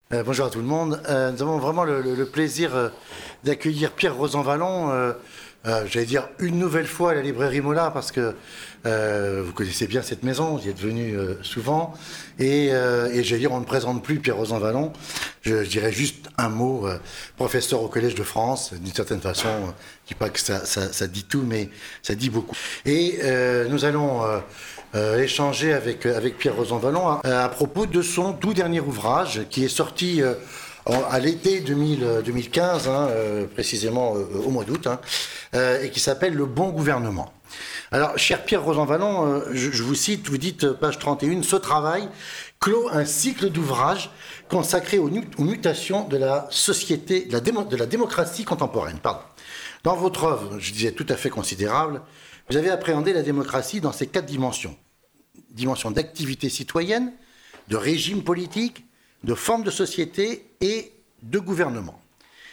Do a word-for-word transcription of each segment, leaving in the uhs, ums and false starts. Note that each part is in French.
Euh, bonjour à tout le monde. Euh, nous avons vraiment le, le, le plaisir euh, d'accueillir Pierre Rosanvallon, euh, euh, j'allais dire une nouvelle fois à la librairie Mola, parce que euh, vous connaissez bien cette maison, vous y êtes venu euh, souvent. Et, euh, et j'allais dire, on ne présente plus Pierre Rosanvallon. Je, je dirais juste un mot, euh, professeur au Collège de France, d'une certaine façon. Euh, je ne dis pas que ça, ça, ça dit tout, mais ça dit beaucoup. Et euh, nous allons... Euh, Euh, échanger avec, avec Pierre Rosanvallon à, à propos de son tout dernier ouvrage qui est sorti euh, en, à l'été deux mille quinze, hein, euh, précisément euh, au mois d'août, hein, euh, et qui s'appelle Le Bon Gouvernement. Alors, cher Pierre Rosanvallon, euh, je, je vous cite, vous dites, page trente et un, ce travail clôt un cycle d'ouvrages consacré aux, aux mutations de la société, de la, démo, de la démocratie contemporaine. Pardon. Dans votre œuvre, je disais tout à fait considérable, vous avez appréhendé la démocratie dans ses quatre dimensions. Dimension d'activité citoyenne, de régime politique, de forme de société et de gouvernement.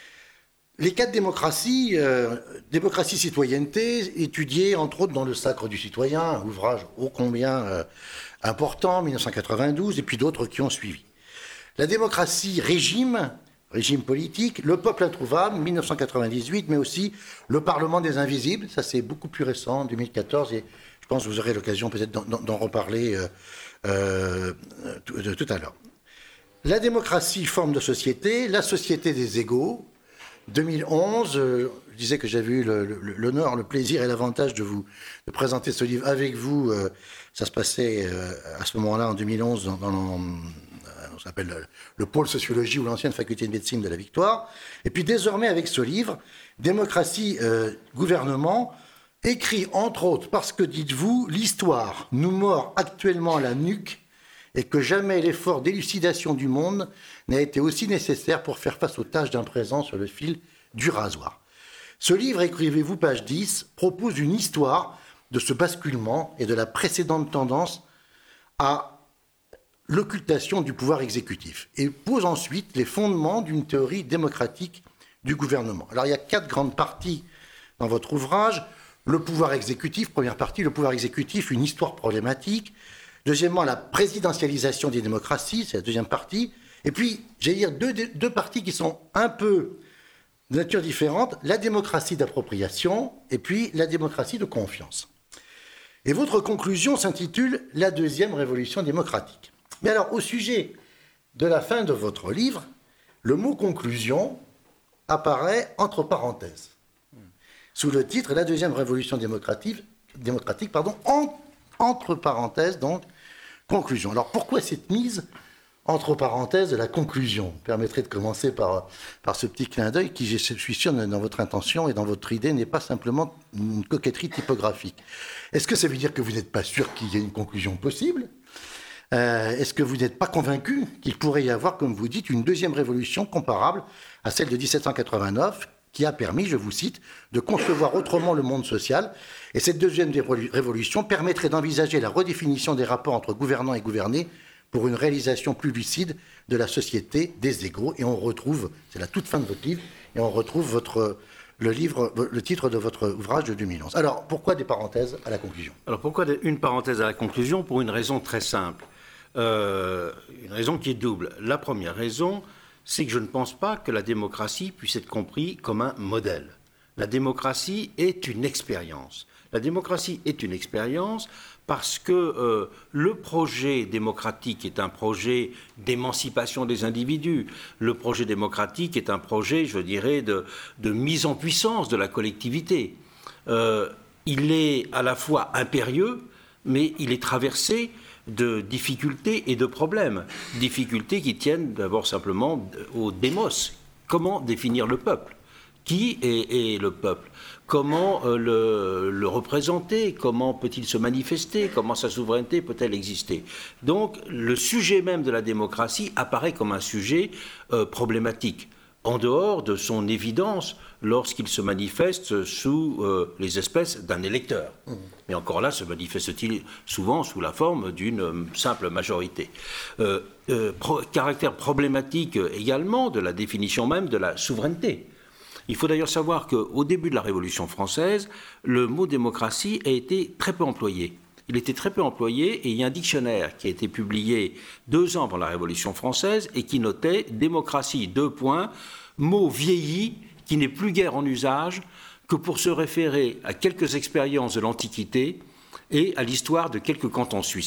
Les quatre démocraties, euh, démocratie citoyenneté, étudiées entre autres dans Le Sacre du citoyen, un ouvrage ô combien euh, important, mille neuf cent quatre-vingt-douze, et puis d'autres qui ont suivi. La démocratie régime, régime politique, Le Peuple introuvable, mille neuf cent quatre-vingt-dix-huit, mais aussi Le Parlement des invisibles, ça c'est beaucoup plus récent, deux mille quatorze, et je pense que vous aurez l'occasion peut-être d'en, d'en reparler euh, euh, tout, de, tout à l'heure. La démocratie, forme de société, La société des égaux, deux mille onze, euh, je disais que j'avais eu le, le, l'honneur, le plaisir et l'avantage de vous de présenter ce livre avec vous, euh, ça se passait euh, à ce moment-là en deux mille onze dans, dans on s'appelle le, le pôle sociologie ou l'ancienne faculté de médecine de la Victoire. Et puis désormais avec ce livre, Démocratie, euh, gouvernement, écrit entre autres parce que, dites-vous, l'histoire nous mord actuellement la nuque et que jamais l'effort d'élucidation du monde n'a été aussi nécessaire pour faire face aux tâches d'un présent sur le fil du rasoir. Ce livre, écrivez-vous, page dix, propose une histoire de ce basculement et de la précédente tendance à l'occultation du pouvoir exécutif et pose ensuite les fondements d'une théorie démocratique du gouvernement. Alors il y a quatre grandes parties dans votre ouvrage. Le pouvoir exécutif, première partie, le pouvoir exécutif, une histoire problématique. Deuxièmement, la présidentialisation des démocraties, c'est la deuxième partie. Et puis, j'allais dire deux, deux parties qui sont un peu de nature différente, la démocratie d'appropriation et puis la démocratie de confiance. Et votre conclusion s'intitule « La deuxième révolution démocratique ». Mais alors, au sujet de la fin de votre livre, le mot « conclusion » apparaît entre parenthèses, sous le titre « La deuxième révolution démocratique, démocratique pardon, en, entre parenthèses, donc, conclusion ». Alors, pourquoi cette mise entre parenthèses de la conclusion ? Vous permettrez de commencer par, par ce petit clin d'œil qui, je suis sûr, dans votre intention et dans votre idée, n'est pas simplement une coquetterie typographique. Est-ce que ça veut dire que vous n'êtes pas sûr qu'il y ait une conclusion possible ? Euh, est-ce que vous n'êtes pas convaincu qu'il pourrait y avoir, comme vous dites, une deuxième révolution comparable à celle de dix-sept cent quatre-vingt-neuf qui a permis, je vous cite, de concevoir autrement le monde social. Et cette deuxième révolution permettrait d'envisager la redéfinition des rapports entre gouvernants et gouvernés pour une réalisation plus lucide de la société des égaux. Et on retrouve, c'est la toute fin de votre livre, et on retrouve votre, le, livre, le titre de votre ouvrage de deux mille onze. Alors, pourquoi des parenthèses à la conclusion ? Alors, pourquoi une parenthèse à la conclusion ? Pour une raison très simple. Euh, une raison qui est double. La première raison, c'est que je ne pense pas que la démocratie puisse être comprise comme un modèle. La démocratie est une expérience. La démocratie est une expérience parce que euh, le projet démocratique est un projet d'émancipation des individus. Le projet démocratique est un projet, je dirais, de, de mise en puissance de la collectivité. Euh, il est à la fois impérieux, mais il est traversé de difficultés et de problèmes. Difficultés qui tiennent d'abord simplement au démos. Comment définir le peuple ? Qui est, est le peuple ? Comment euh, le, le représenter ? Comment peut-il se manifester ? Comment sa souveraineté peut-elle exister ? Donc, le sujet même de la démocratie apparaît comme un sujet euh, problématique, en dehors de son évidence lorsqu'il se manifeste sous euh, les espèces d'un électeur. Mmh. Mais encore là, se manifeste-t-il souvent sous la forme d'une euh, simple majorité. Euh, euh, pro- caractère problématique également de la définition même de la souveraineté. Il faut d'ailleurs savoir qu'au début de la Révolution française, le mot démocratie a été très peu employé. il était très peu employé, et il y a un dictionnaire qui a été publié deux ans avant la Révolution française et qui notait « démocratie, deux points, mot vieilli qui n'est plus guère en usage que pour se référer à quelques expériences de l'Antiquité et à l'histoire de quelques cantons suisses ».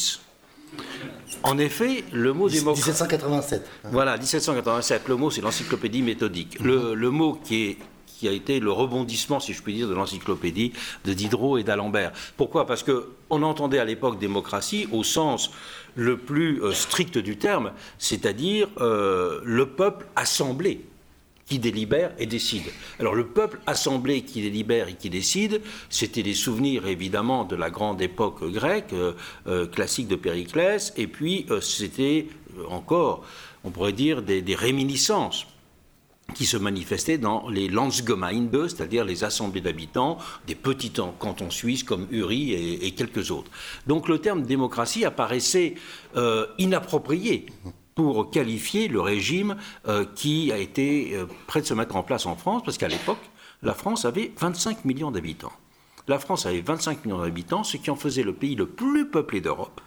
En effet, le mot démocratie... dix-sept cent quatre-vingt-sept. Voilà, dix-sept cent quatre-vingt-sept, le mot c'est l'encyclopédie méthodique. Le, le mot qui, est, qui a été le rebondissement, si je puis dire, de l'encyclopédie de Diderot et d'Alembert. Pourquoi ? Parce qu'on entendait à l'époque démocratie au sens le plus euh, strict du terme, c'est-à-dire euh, le peuple assemblé qui délibère et décide. Alors le peuple assemblé qui délibère et qui décide, c'était des souvenirs évidemment de la grande époque grecque, euh, euh, classique de Périclès, et puis euh, c'était euh, encore, on pourrait dire, des, des réminiscences qui se manifestaient dans les Landsgemeinde, c'est-à-dire les assemblées d'habitants, des petits cantons suisses comme Uri et, et quelques autres. Donc le terme démocratie apparaissait euh, inapproprié pour qualifier le régime euh, qui a été euh, prêt de se mettre en place en France, parce qu'à l'époque, la France avait vingt-cinq millions d'habitants. La France avait vingt-cinq millions d'habitants, ce qui en faisait le pays le plus peuplé d'Europe.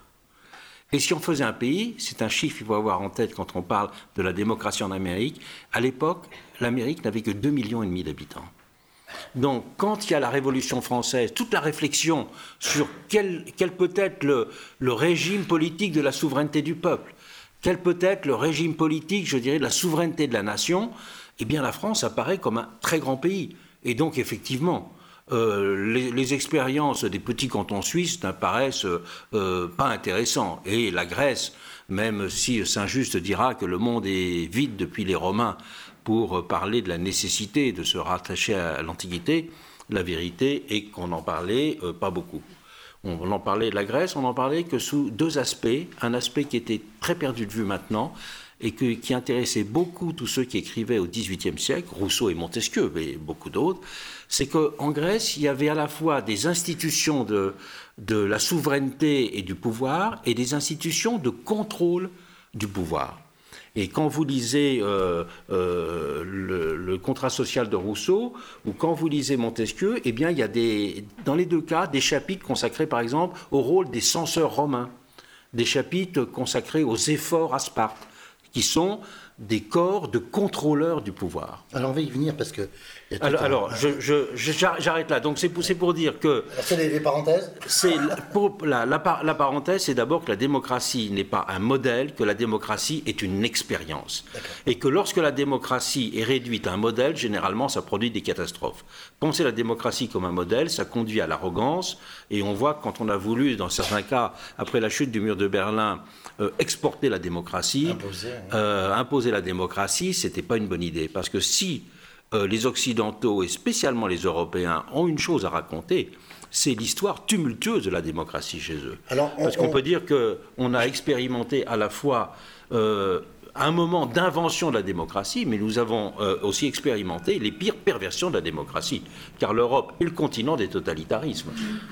Et si on faisait un pays, c'est un chiffre qu'il faut avoir en tête quand on parle de la démocratie en Amérique, à l'époque, l'Amérique n'avait que deux millions et demi d'habitants. Donc, quand il y a la Révolution française, toute la réflexion sur quel, quel peut être le, le régime politique de la souveraineté du peuple, quel peut être le régime politique, je dirais, de la souveraineté de la nation, eh bien la France apparaît comme un très grand pays. Et donc, effectivement, euh, les, les expériences des petits cantons suisses n'apparaissent euh, pas intéressantes. Et la Grèce, même si Saint-Just dira que le monde est vide depuis les Romains pour parler de la nécessité de se rattacher à l'Antiquité, la vérité est qu'on n'en parlait euh, pas beaucoup. On en parlait de la Grèce, on n'en parlait que sous deux aspects. Un aspect qui était très perdu de vue maintenant et que, qui intéressait beaucoup tous ceux qui écrivaient au dix-huitième siècle, Rousseau et Montesquieu, mais beaucoup d'autres, c'est qu'en Grèce, il y avait à la fois des institutions de, de la souveraineté et du pouvoir et des institutions de contrôle du pouvoir. Et quand vous lisez euh, euh, le, le contrat social de Rousseau ou quand vous lisez Montesquieu, eh bien, il y a des, dans les deux cas des chapitres consacrés par exemple au rôle des censeurs romains, des chapitres consacrés aux efforts à Sparte, qui sont des corps de contrôleurs du pouvoir. Alors on va y venir parce que... Alors, un... alors je, je, je, j'arrête là. Donc c'est pour, c'est pour dire que... Alors c'est les, les parenthèses c'est, pour, la, la, la parenthèse, c'est d'abord que la démocratie n'est pas un modèle, que la démocratie est une expérience. D'accord. Et que lorsque la démocratie est réduite à un modèle, généralement ça produit des catastrophes. Penser la démocratie comme un modèle, ça conduit à l'arrogance. Et on voit que quand on a voulu, dans certains cas, après la chute du mur de Berlin, euh, exporter la démocratie, imposer, hein. euh, imposer la démocratie, c'était pas une bonne idée. Parce que si euh, les Occidentaux, et spécialement les Européens, ont une chose à raconter, c'est l'histoire tumultueuse de la démocratie chez eux. Alors, on, Parce qu'on on... peut dire qu'on a expérimenté à la fois euh, un moment d'invention de la démocratie, mais nous avons euh, aussi expérimenté les pires perversions de la démocratie. Car l'Europe est le continent des totalitarismes.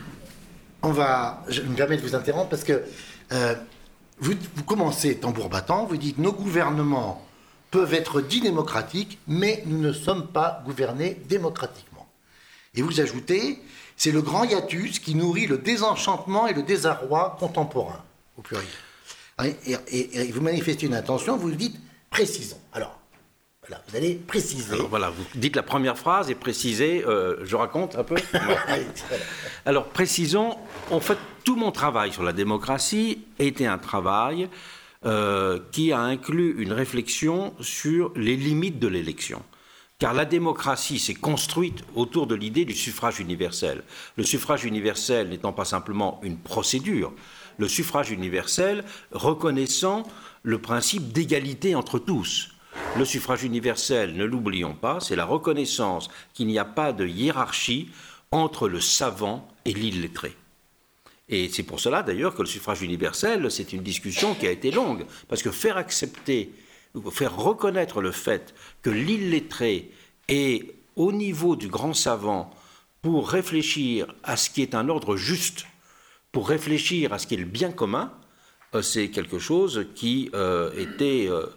On va, je me permets de vous interrompre parce que euh, vous, vous commencez tambour battant, vous dites nos gouvernements peuvent être dits démocratiques, mais nous ne sommes pas gouvernés démocratiquement. Et vous ajoutez, c'est le grand hiatus qui nourrit le désenchantement et le désarroi contemporain, au pluriel. Et, et, et vous manifestez une intention, vous dites précisons. Alors, voilà, vous allez préciser. Alors, voilà, vous dites la première phrase et précisez, euh, je raconte un peu. Alors, précisons, en fait, tout mon travail sur la démocratie était un travail euh, qui a inclus une réflexion sur les limites de l'élection. Car la démocratie s'est construite autour de l'idée du suffrage universel. Le suffrage universel n'étant pas simplement une procédure, le suffrage universel reconnaissant le principe d'égalité entre tous. Le suffrage universel, ne l'oublions pas, c'est la reconnaissance qu'il n'y a pas de hiérarchie entre le savant et l'illettré. Et c'est pour cela d'ailleurs que le suffrage universel, c'est une discussion qui a été longue, parce que faire accepter, faire reconnaître le fait que l'illettré est au niveau du grand savant pour réfléchir à ce qui est un ordre juste, pour réfléchir à ce qui est le bien commun, c'est quelque chose qui euh, était... Euh,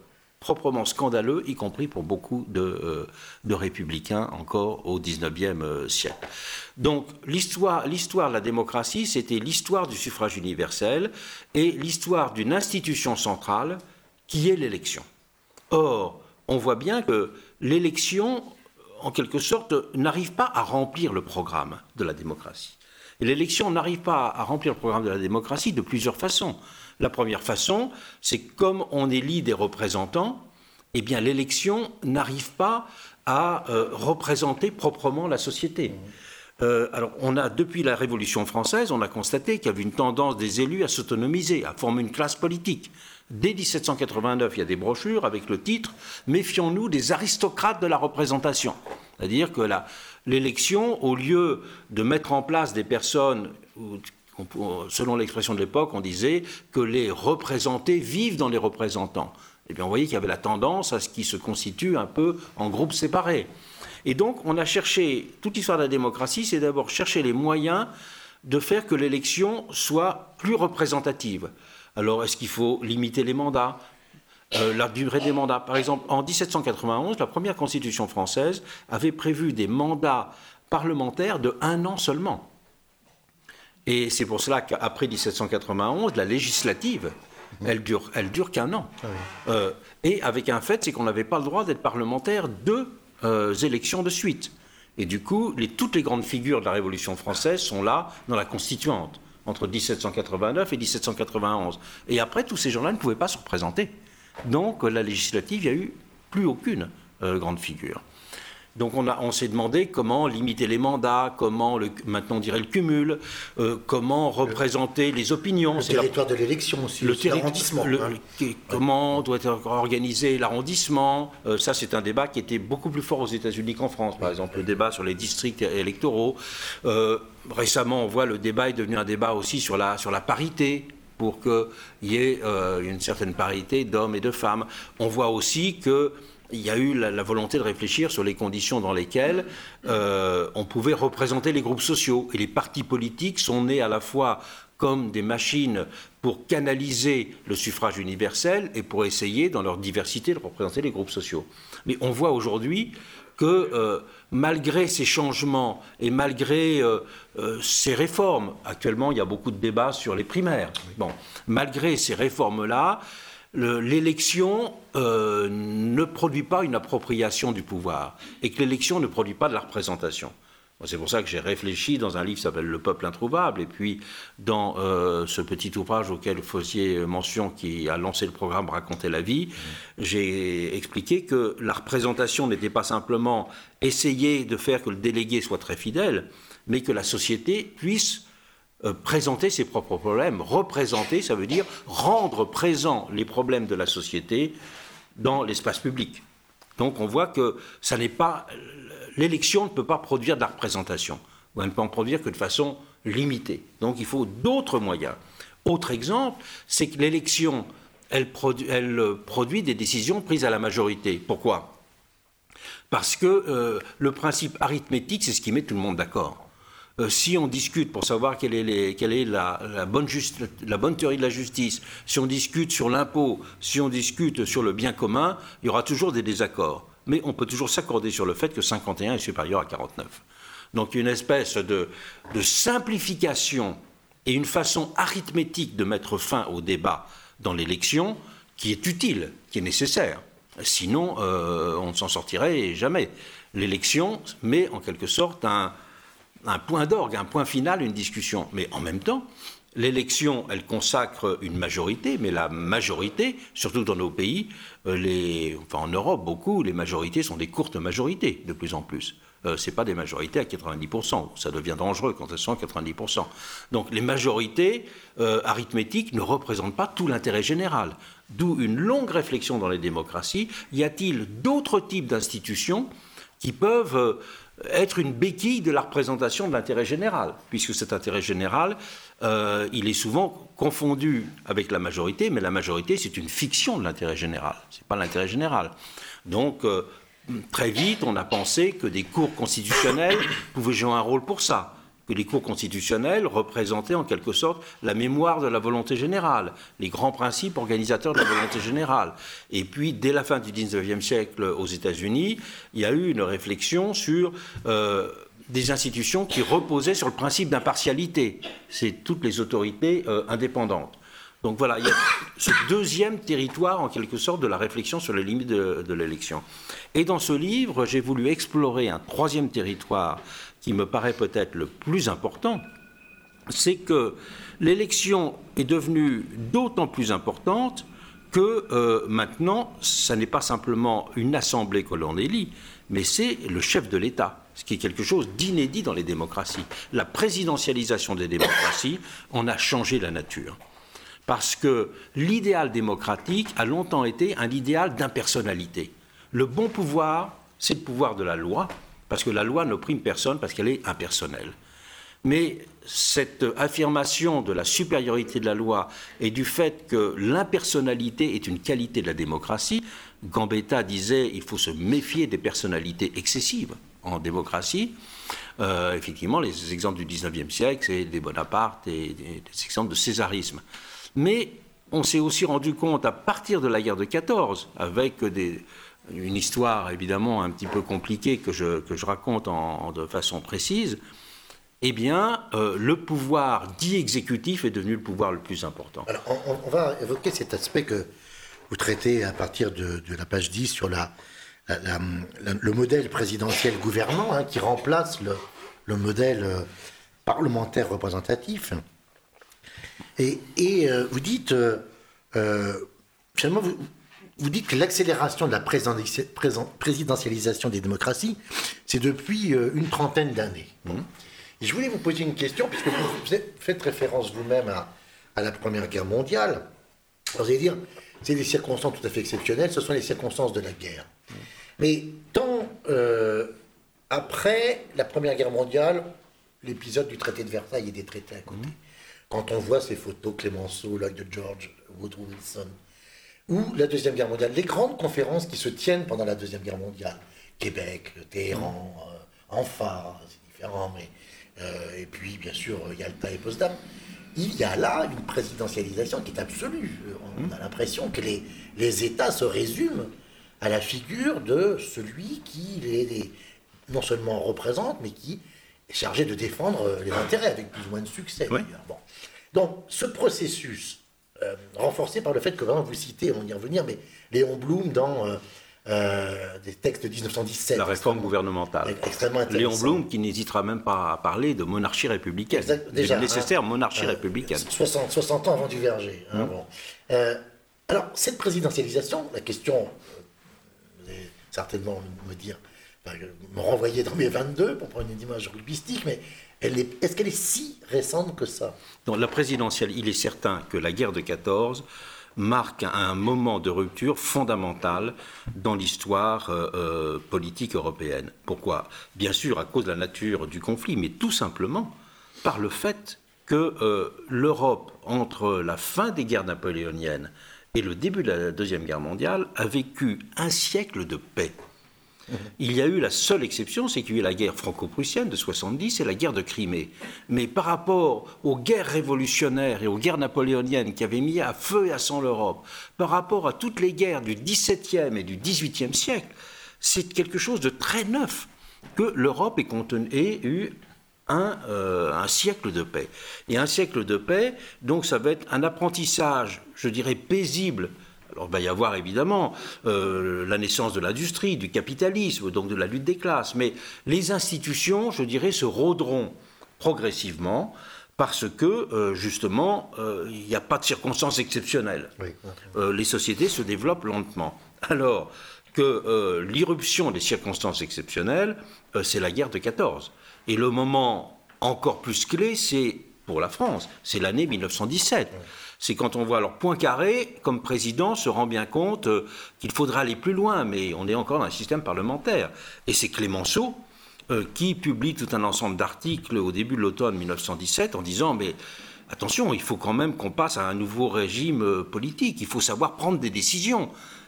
proprement scandaleux, y compris pour beaucoup de, euh, de républicains encore au dix-neuvième euh, siècle. Donc l'histoire, l'histoire de la démocratie, c'était l'histoire du suffrage universel et l'histoire d'une institution centrale qui est l'élection. Or, on voit bien que l'élection, en quelque sorte, n'arrive pas à remplir le programme de la démocratie. Et l'élection n'arrive pas à remplir le programme de la démocratie de plusieurs façons. La première façon, c'est que comme on élit des représentants, eh bien l'élection n'arrive pas à euh, représenter proprement la société. Euh, alors, on a, depuis la Révolution française, on a constaté qu'il y avait une tendance des élus à s'autonomiser, à former une classe politique. Dès dix-sept cent quatre-vingt-neuf, il y a des brochures avec le titre « Méfions-nous des aristocrates de la représentation ». C'est-à-dire que la, l'élection, au lieu de mettre en place des personnes, selon l'expression de l'époque, on disait que les représentés vivent dans les représentants. Eh bien, on voyait qu'il y avait la tendance à ce qu'ils se constituent un peu en groupes séparés. Et donc, on a cherché, toute l'histoire de la démocratie, c'est d'abord chercher les moyens de faire que l'élection soit plus représentative. Alors, est-ce qu'il faut limiter les mandats, euh, la durée des mandats? Par exemple, en dix-sept cent quatre-vingt-onze, la première constitution française avait prévu des mandats parlementaires de un an seulement. Et c'est pour cela qu'après dix-sept cent quatre-vingt-onze, la législative, elle dure, elle dure qu'un an. Ah oui. euh, et avec un fait, c'est qu'on n'avait pas le droit d'être parlementaire deux euh, élections de suite. Et du coup, les, toutes les grandes figures de la Révolution française sont là dans la Constituante, entre dix-sept cent quatre-vingt-neuf et dix-sept cent quatre-vingt-onze. Et après, tous ces gens-là ne pouvaient pas se représenter. Donc, la législative, il n'y a eu plus aucune euh, grande figure. Donc, on, a, on s'est demandé comment limiter les mandats, comment, le, maintenant on dirait le cumul, euh, comment représenter le, les opinions. Le c'est territoire la, de l'élection aussi, le terri- l'arrondissement. Le, hein. le, comment doit être organisé l'arrondissement. euh, Ça, c'est un débat qui était beaucoup plus fort aux États-Unis qu'en France, par exemple, le débat sur les districts électoraux. Euh, récemment, on voit le débat est devenu un débat aussi sur la, sur la parité, pour qu'il y ait euh, une certaine parité d'hommes et de femmes. On voit aussi que il y a eu la, la volonté de réfléchir sur les conditions dans lesquelles euh, on pouvait représenter les groupes sociaux. Et les partis politiques sont nés à la fois comme des machines pour canaliser le suffrage universel et pour essayer, dans leur diversité, de représenter les groupes sociaux. Mais on voit aujourd'hui que euh, malgré ces changements et malgré euh, euh, ces réformes, actuellement il y a beaucoup de débats sur les primaires, bon, malgré ces réformes-là, Le, l'élection euh, ne produit pas une appropriation du pouvoir et que l'élection ne produit pas de la représentation. C'est pour ça que j'ai réfléchi dans un livre qui s'appelle « Le peuple introuvable » et puis dans euh, ce petit ouvrage auquel vous faisiez mention qui a lancé le programme « Raconter la vie », j'ai expliqué que la représentation n'était pas simplement essayer de faire que le délégué soit très fidèle, mais que la société puisse Euh, présenter ses propres problèmes. Représenter, ça veut dire rendre présents les problèmes de la société dans l'espace public. Donc on voit que ça n'est pas, l'élection ne peut pas produire de la représentation, ou elle ne peut en produire que de façon limitée. Donc il faut d'autres moyens. Autre exemple, c'est que l'élection, elle, produ- elle produit des décisions prises à la majorité. Pourquoi ? Parce que euh, le principe arithmétique, c'est ce qui met tout le monde d'accord. Euh, si on discute pour savoir quelle est, les, quelle est la, la, bonne just, la bonne théorie de la justice, si on discute sur l'impôt, si on discute sur le bien commun, il y aura toujours des désaccords. Mais on peut toujours s'accorder sur le fait que cinquante et un est supérieur à quarante-neuf. Donc une espèce de, de simplification et une façon arithmétique de mettre fin au débat dans l'élection qui est utile, qui est nécessaire. Sinon, euh, on ne s'en sortirait jamais. L'élection met en quelque sorte un... un point d'orgue, un point final, une discussion. Mais en même temps, l'élection, elle consacre une majorité, mais la majorité, surtout dans nos pays, les, enfin en Europe, beaucoup, les majorités sont des courtes majorités, de plus en plus. Euh, ce n'est pas des majorités à quatre-vingt-dix pour cent. Ça devient dangereux quand elles sont à quatre-vingt-dix pour cent. Donc les majorités euh, arithmétiques ne représentent pas tout l'intérêt général. D'où une longue réflexion dans les démocraties. Y a-t-il d'autres types d'institutions qui peuvent... Euh, être une béquille de la représentation de l'intérêt général, puisque cet intérêt général, euh, il est souvent confondu avec la majorité, mais la majorité, c'est une fiction de l'intérêt général, ce n'est pas l'intérêt général. Donc, euh, très vite, on a pensé que des cours constitutionnels pouvaient jouer un rôle pour ça, que les cours constitutionnels représentaient en quelque sorte la mémoire de la volonté générale, les grands principes organisateurs de la volonté générale. Et puis, dès la fin du dix-neuvième siècle aux États-Unis, il y a eu une réflexion sur euh, des institutions qui reposaient sur le principe d'impartialité. C'est toutes les autorités euh, indépendantes. Donc voilà, il y a ce deuxième territoire, en quelque sorte, de la réflexion sur les limites de, de l'élection. Et dans ce livre, j'ai voulu explorer un troisième territoire qui me paraît peut-être le plus important, c'est que l'élection est devenue d'autant plus importante que euh, maintenant, ça n'est pas simplement une assemblée que l'on élit, mais c'est le chef de l'État, ce qui est quelque chose d'inédit dans les démocraties. La présidentialisation des démocraties en a changé la nature. Parce que l'idéal démocratique a longtemps été un idéal d'impersonnalité. Le bon pouvoir, c'est le pouvoir de la loi, parce que la loi n'opprime personne, parce qu'elle est impersonnelle. Mais cette affirmation de la supériorité de la loi et du fait que l'impersonnalité est une qualité de la démocratie, Gambetta disait qu'il faut se méfier des personnalités excessives en démocratie. Euh, effectivement, les exemples du dix-neuvième siècle, c'est des Bonaparte et des, des exemples de césarisme. Mais on s'est aussi rendu compte, à partir de la guerre de quatorze, avec des, une histoire évidemment un petit peu compliquée que je, que je raconte en, de façon précise, eh bien, euh, le pouvoir dit exécutif est devenu le pouvoir le plus important. Alors, on, on va évoquer cet aspect que vous traitez à partir de, de la page dix sur la, la, la, la, le modèle présidentiel gouvernant, hein, qui remplace le, le modèle euh, parlementaire représentatif. Et, et euh, vous dites, euh, euh, finalement, vous, vous dites que l'accélération de la présidentialisation des démocraties, c'est depuis euh, une trentaine d'années. Mmh. Et je voulais vous poser une question, puisque vous faites référence vous-même à, à la Première Guerre mondiale. Alors, vous allez dire, c'est des circonstances tout à fait exceptionnelles, ce sont les circonstances de la guerre. Mmh. Mais tant euh, après la Première Guerre mondiale, l'épisode du traité de Versailles et des traités à côté, mmh. quand on voit ces photos, Clemenceau, Lloyd George, Woodrow Wilson, ou la Deuxième Guerre mondiale, les grandes conférences qui se tiennent pendant la Deuxième Guerre mondiale, Québec, Téhéran, mmh. euh, Anfa, c'est différent, mais... Euh, et puis, bien sûr, Yalta et Potsdam. Il y a là une présidentialisation qui est absolue. On a l'impression que les, les États se résument à la figure de celui qui les, les, non seulement représente, mais qui est chargé de défendre les intérêts, avec plus ou moins de succès. Oui. Bon. Donc, ce processus, euh, renforcé par le fait que, vraiment, vous citez, on va y revenir, mais Léon Blum, dans... Euh, Euh, des textes de dix-neuf cent dix-sept. La réforme gouvernementale. Extrêmement intéressant. Léon Blum qui n'hésitera même pas à parler de monarchie républicaine. Exact, déjà, nécessaire hein, monarchie euh, républicaine. soixante, soixante ans avant du Verger. Hein, mmh. bon. euh, alors, cette présidentialisation, la question, vous allez certainement me dire, enfin, me renvoyer dans mes vingt-deux pour prendre une image rugbyistique, mais elle est, est-ce qu'elle est si récente que ça? Donc, la présidentielle, il est certain que la guerre de quatorze marque un moment de rupture fondamentale dans l'histoire euh, politique européenne. Pourquoi? Bien sûr, à cause de la nature du conflit, mais tout simplement par le fait que euh, l'Europe, entre la fin des guerres napoléoniennes et le début de la Deuxième Guerre mondiale, a vécu un siècle de paix. Il y a eu la seule exception, c'est qu'il y a eu la guerre franco-prussienne de soixante-dix et la guerre de Crimée. Mais par rapport aux guerres révolutionnaires et aux guerres napoléoniennes qui avaient mis à feu et à sang l'Europe, par rapport à toutes les guerres du dix-septième et du dix-huitième siècle, c'est quelque chose de très neuf que l'Europe ait, contenu, ait eu un, euh, un siècle de paix. Et un siècle de paix, donc ça va être un apprentissage, je dirais, paisible. Alors, il va y avoir évidemment euh, la naissance de l'industrie, du capitalisme, donc de la lutte des classes. Mais les institutions, je dirais, se rôderont progressivement parce que, euh, justement, euh, il n'y a pas de circonstances exceptionnelles. Oui. Euh, les sociétés se développent lentement. Alors que euh, l'irruption des circonstances exceptionnelles, euh, c'est la guerre de quatorze. Et le moment encore plus clé, c'est, pour la France, c'est l'année mille neuf cent dix-sept. Oui. C'est quand on voit, alors Poincaré, comme président, se rend bien compte euh, qu'il faudra aller plus loin, mais on est encore dans un système parlementaire. Et c'est Clemenceau euh, qui publie tout un ensemble d'articles au début de l'automne mille neuf cent dix-sept en disant « mais attention, il faut quand même qu'on passe à un nouveau régime euh, politique, il faut savoir prendre des décisions ».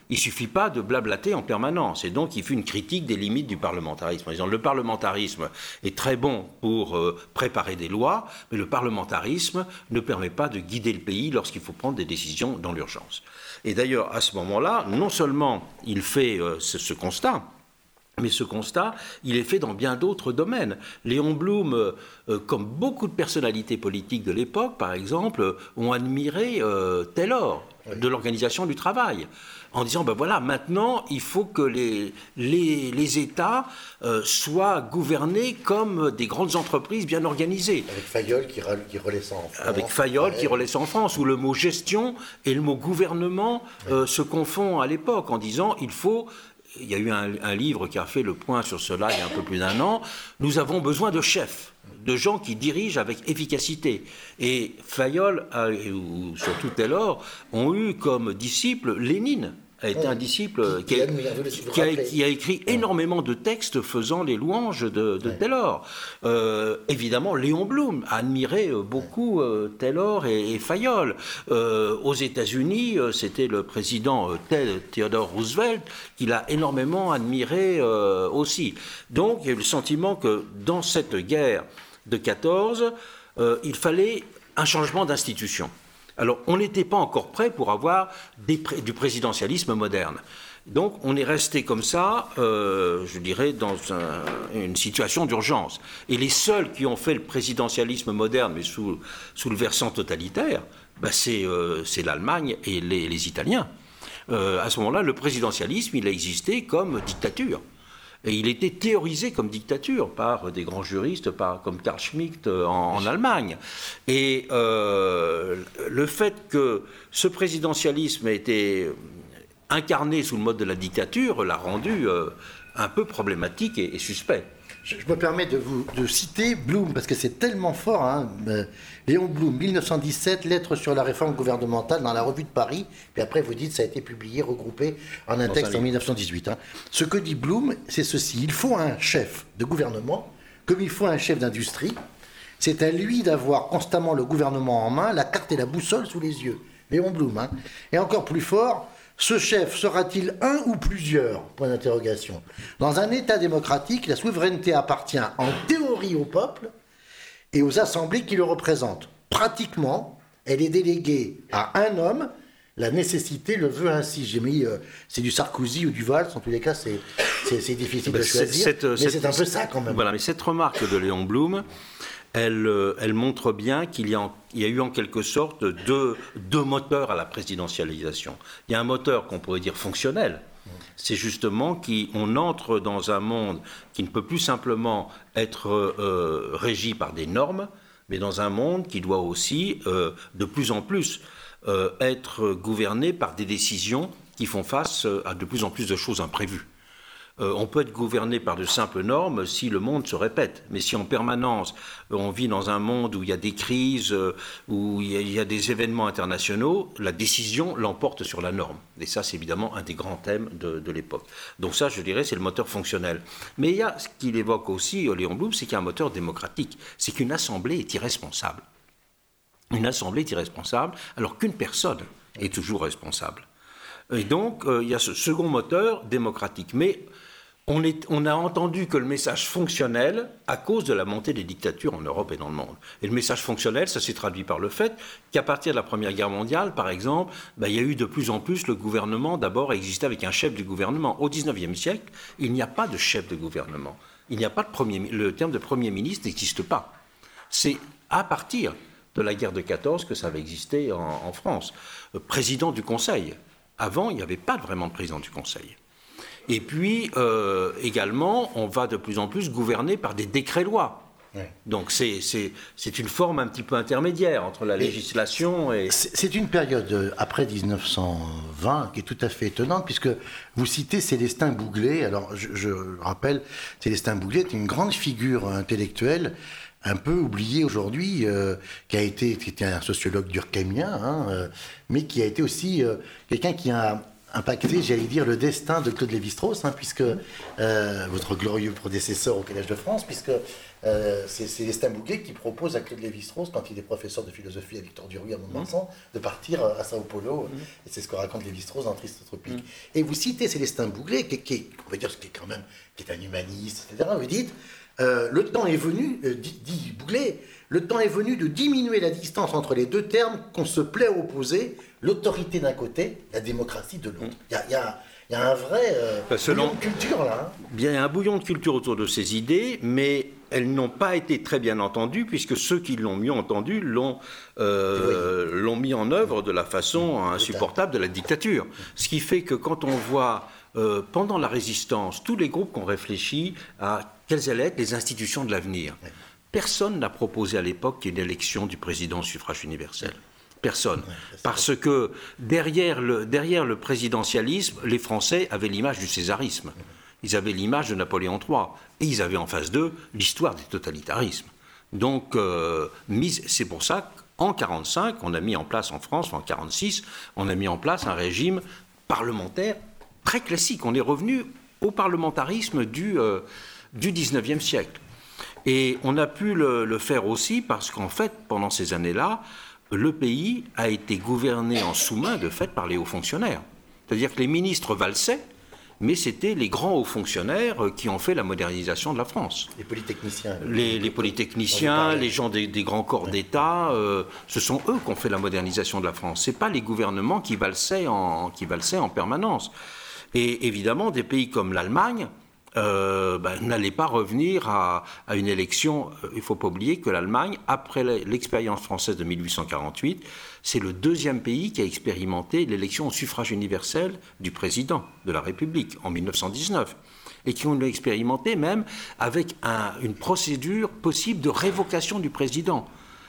il ne suffit pas de blablater en permanence. Et donc, il fut une critique des limites du parlementarisme. En disant, le parlementarisme est très bon pour euh, préparer des lois, mais le parlementarisme ne permet pas de guider le pays lorsqu'il faut prendre des décisions dans l'urgence. Et d'ailleurs, à ce moment-là, non seulement il fait euh, ce, ce constat, mais ce constat, il est fait dans bien d'autres domaines. Léon Blum, euh, comme beaucoup de personnalités politiques de l'époque, par exemple, ont admiré euh, Taylor, oui. de l'organisation du travail, en disant, ben voilà, maintenant, il faut que les, les, les États euh, soient gouvernés comme des grandes entreprises bien organisées. Avec Fayol qui, qui relaie ça en France. Avec Fayol ouais. qui relaie ça en France, où le mot gestion et le mot gouvernement oui. euh, se confondent à l'époque, en disant, il faut... Il y a eu un, un livre qui a fait le point sur cela il y a un peu plus d'un an. Nous avons besoin de chefs, de gens qui dirigent avec efficacité. Et Fayol, a, ou surtout Taylor, ont eu comme disciple Lénine. A été oui. un disciple qui, qui, a, qui, a, qui a écrit oui. énormément de textes faisant les louanges de, de oui. Taylor. Euh, évidemment, Léon Blum a admiré beaucoup euh, Taylor et, et Fayol. Euh, aux États-Unis, euh, c'était le président euh, Theodore Roosevelt qui l'a énormément admiré euh, aussi. Donc, il y a eu le sentiment que dans cette guerre de quatorze, euh, il fallait un changement d'institution. Alors, on n'était pas encore prêt pour avoir des pré- du présidentialisme moderne. Donc, on est resté comme ça, euh, je dirais, dans un, une situation d'urgence. Et les seuls qui ont fait le présidentialisme moderne, mais sous, sous le versant totalitaire, bah c'est, euh, c'est l'Allemagne et les, les Italiens. Euh, à ce moment-là, le présidentialisme, il a existé comme dictature. Et il était théorisé comme dictature par des grands juristes, par, comme Carl Schmitt en, en Allemagne. Et euh, le fait que ce présidentialisme ait été incarné sous le mode de la dictature l'a rendu euh, un peu problématique et, et suspect. Je, je me permets de vous de citer Blum, parce que c'est tellement fort. Hein. Euh, Léon Blum, mille neuf cent dix-sept, Lettre sur la réforme gouvernementale dans la Revue de Paris. Puis après, vous dites ça a été publié, regroupé en un dans texte un en mille neuf cent dix-huit. Hein. Ce que dit Blum, c'est ceci. Il faut un chef de gouvernement, comme il faut un chef d'industrie. C'est à lui d'avoir constamment le gouvernement en main, la carte et la boussole sous les yeux. Léon Blum. Hein. Et encore plus fort... Ce chef sera-t-il un ou plusieurs ? Point d'interrogation. Dans un État démocratique, la souveraineté appartient en théorie au peuple et aux assemblées qui le représentent. Pratiquement, elle est déléguée à un homme. La nécessité le veut ainsi. J'ai mis, euh, c'est du Sarkozy ou du Valls. En tous les cas, c'est, c'est, c'est difficile ben, de choisir. Cette, mais cette, c'est un peu ça quand même. Voilà, mais cette remarque de Léon Blum, elle, elle montre bien qu'il y a, il y a eu en quelque sorte deux, deux moteurs à la présidentialisation. Il y a un moteur qu'on pourrait dire fonctionnel. C'est justement qu'on entre dans un monde qui ne peut plus simplement être euh, régi par des normes, mais dans un monde qui doit aussi, euh, de plus en plus, euh, être gouverné par des décisions qui font face à de plus en plus de choses imprévues. Euh, on peut être gouverné par de simples normes si le monde se répète. Mais si en permanence, euh, on vit dans un monde où il y a des crises, euh, où il y, a, il y a des événements internationaux, la décision l'emporte sur la norme. Et ça, c'est évidemment un des grands thèmes de, de l'époque. Donc ça, je dirais, c'est le moteur fonctionnel. Mais il y a ce qu'il évoque aussi, Léon Blum, c'est qu'il y a un moteur démocratique. C'est qu'une assemblée est irresponsable. Une assemblée est irresponsable, alors qu'une personne est toujours responsable. Et donc, euh, il y a ce second moteur démocratique. Mais On, est, on a entendu que le message fonctionnel à cause de la montée des dictatures en Europe et dans le monde. Et le message fonctionnel, ça s'est traduit par le fait qu'à partir de la Première Guerre mondiale, par exemple, ben, il y a eu de plus en plus le gouvernement, d'abord, existait avec un chef du gouvernement. Au dix-neuvième siècle, il n'y a pas de chef de gouvernement. Il n'y a pas de premier, le terme de Premier ministre n'existe pas. C'est à partir de la guerre de quatorze que ça va exister en, en France. Président du Conseil. Avant, il n'y avait pas vraiment de président du Conseil. Et puis, euh, également, on va de plus en plus gouverner par des décrets-lois. Ouais. Donc, c'est, c'est, c'est une forme un petit peu intermédiaire entre la législation et... C'est, c'est une période après dix-neuf cent vingt qui est tout à fait étonnante, puisque vous citez Célestin Bouglet. Alors, je, je rappelle, Célestin Bouglet est une grande figure intellectuelle, un peu oublié aujourd'hui, euh, qui a été, qui était un sociologue durkheimien, hein, euh, mais qui a été aussi euh, quelqu'un qui a impacté, j'allais dire, le destin de Claude Lévi-Strauss, hein, puisque euh, votre glorieux prédécesseur au Collège de France, puisque euh, c'est Célestin Bouguer qui propose à Claude Lévi-Strauss, quand il est professeur de philosophie à Victor Duruy à Mont-de-Marsan, mmh. de partir à Sao Paulo, mmh. et c'est ce que raconte Lévi-Strauss dans Triste Tropique. Mmh. Et vous citez Célestin Bouguer, qui, qui est, on va dire, qui est quand même, qui est un humaniste, et cetera. Vous dites, euh, le temps est venu, euh, dit, dit Bouguer, le temps est venu de diminuer la distance entre les deux termes qu'on se plaît à opposer, l'autorité d'un côté, la démocratie de l'autre. Il y, y, y a un vrai euh, Selon, bouillon de culture là. Hein. Bien, il y a un bouillon de culture autour de ces idées, mais elles n'ont pas été très bien entendues, puisque ceux qui l'ont mieux entendu l'ont euh, oui. l'ont mis en œuvre de la façon oui. insupportable de la dictature. Ce qui fait que quand on voit, euh, pendant la résistance, tous les groupes qui ont réfléchi à quelles allaient être les institutions de l'avenir, oui. personne n'a proposé à l'époque qu'il y ait une élection du président au suffrage universel. Personne. Parce que derrière le, derrière le présidentialisme, les Français avaient l'image du césarisme. Ils avaient l'image de Napoléon trois. Et ils avaient en face d'eux l'histoire du totalitarisme. Donc, euh, c'est pour ça qu'en mille neuf cent quarante-cinq, on a mis en place en France, en mille neuf cent quarante-six, on a mis en place un régime parlementaire très classique. On est revenu au parlementarisme du, euh, du dix-neuvième siècle. Et on a pu le, le faire aussi parce qu'en fait, pendant ces années-là, le pays a été gouverné en sous-main, de fait, par les hauts fonctionnaires. C'est-à-dire que les ministres valsaient, mais c'était les grands hauts fonctionnaires qui ont fait la modernisation de la France. Les polytechniciens. Les, les polytechniciens, les gens des, des grands corps d'État, euh, ce sont eux qui ont fait la modernisation de la France. Ce n'est pas les gouvernements qui valsaient en, qui valsaient en permanence. Et évidemment, des pays comme l'Allemagne, Euh, ben, n'allait pas revenir à, à une élection. Il ne faut pas oublier que l'Allemagne, après l'expérience française de mille huit cent quarante-huit, c'est le deuxième pays qui a expérimenté l'élection au suffrage universel du président de la République en mille neuf cent dix-neuf. Et qui ont expérimenté même avec un, une procédure possible de révocation du président,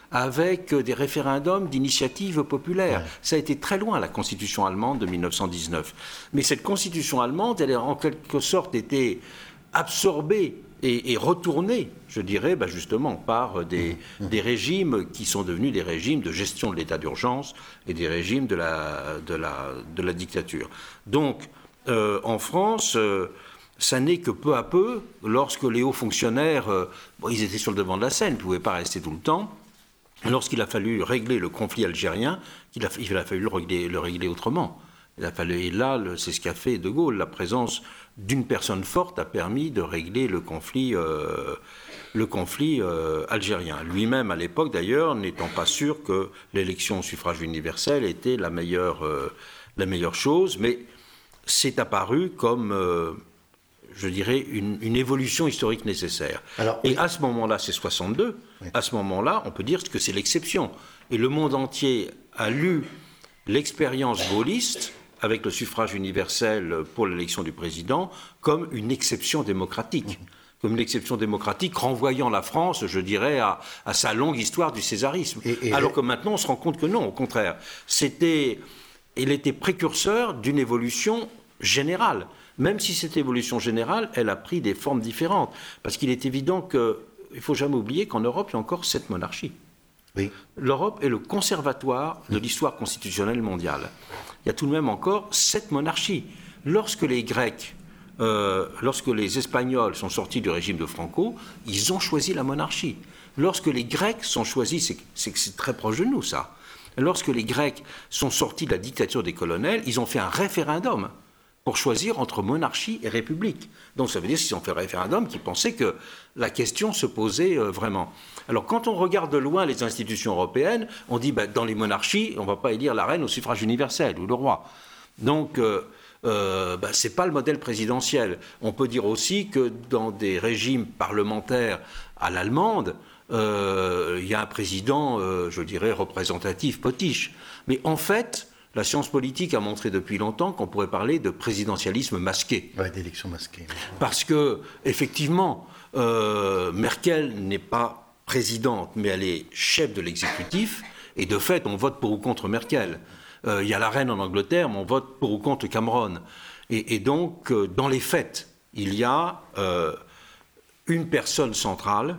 avec des référendums d'initiative populaire. Ouais. Ça a été très loin, la constitution allemande de mille neuf cent dix-neuf. Mais cette constitution allemande, elle a en quelque sorte été absorbée et, et retournée, je dirais, bah justement, par des, mmh. des régimes qui sont devenus des régimes de gestion de l'état d'urgence et des régimes de la, de la, de la dictature. Donc, euh, en France... Euh, ça n'est que peu à peu, lorsque les hauts fonctionnaires, euh, bon, ils étaient sur le devant de la scène, ils ne pouvaient pas rester tout le temps. Lorsqu'il a fallu régler le conflit algérien, il a, il a fallu le régler, le régler autrement. Il a fallu, et là, c'est ce qu'a fait De Gaulle. La présence d'une personne forte a permis de régler le conflit, euh, le conflit euh, algérien. Lui-même, à l'époque d'ailleurs, n'étant pas sûr que l'élection au suffrage universel était la meilleure, euh, la meilleure chose, mais c'est apparu comme... Euh, je dirais, une, une évolution historique nécessaire. Alors, et oui. à ce moment-là, c'est soixante-deux, oui. à ce moment-là, on peut dire que c'est l'exception. Et le monde entier a lu l'expérience gaulliste, avec le suffrage universel pour l'élection du président, comme une exception démocratique. Mm-hmm. Comme une exception démocratique, renvoyant la France, je dirais, à, à sa longue histoire du césarisme. Et, et Alors que maintenant, on se rend compte que non, au contraire. C'était, il était précurseur d'une évolution générale. Même si cette évolution générale, elle a pris des formes différentes. Parce qu'il est évident qu'il ne faut jamais oublier qu'en Europe, il y a encore sept monarchies. Oui. L'Europe est le conservatoire de l'histoire constitutionnelle mondiale. Il y a tout de même encore sept monarchies. Lorsque les Grecs, euh, lorsque les Espagnols sont sortis du régime de Franco, ils ont choisi la monarchie. Lorsque les Grecs sont choisis, c'est, c'est, c'est très proche de nous ça. Lorsque les Grecs sont sortis de la dictature des colonels, ils ont fait un référendum pour choisir entre monarchie et république. Donc ça veut dire qu'ils ont fait un référendum qui pensait que la question se posait euh, vraiment. Alors quand on regarde de loin les institutions européennes, on dit bah, dans les monarchies, on ne va pas élire la reine au suffrage universel ou le roi. Donc euh, euh, bah, ce n'est pas le modèle présidentiel. On peut dire aussi que dans des régimes parlementaires à l'allemande, euh, il y a un président, euh, je dirais, représentatif, potiche. Mais en fait... La science politique a montré depuis longtemps qu'on pourrait parler de présidentialisme masqué. Oui, d'élection masquée. Parce que, effectivement, euh, Merkel n'est pas présidente, mais elle est chef de l'exécutif, et de fait, on vote pour ou contre Merkel. Euh, il y a la reine en Angleterre, mais on vote pour ou contre Cameron. Et, et donc, euh, dans les faits, il y a euh, une personne centrale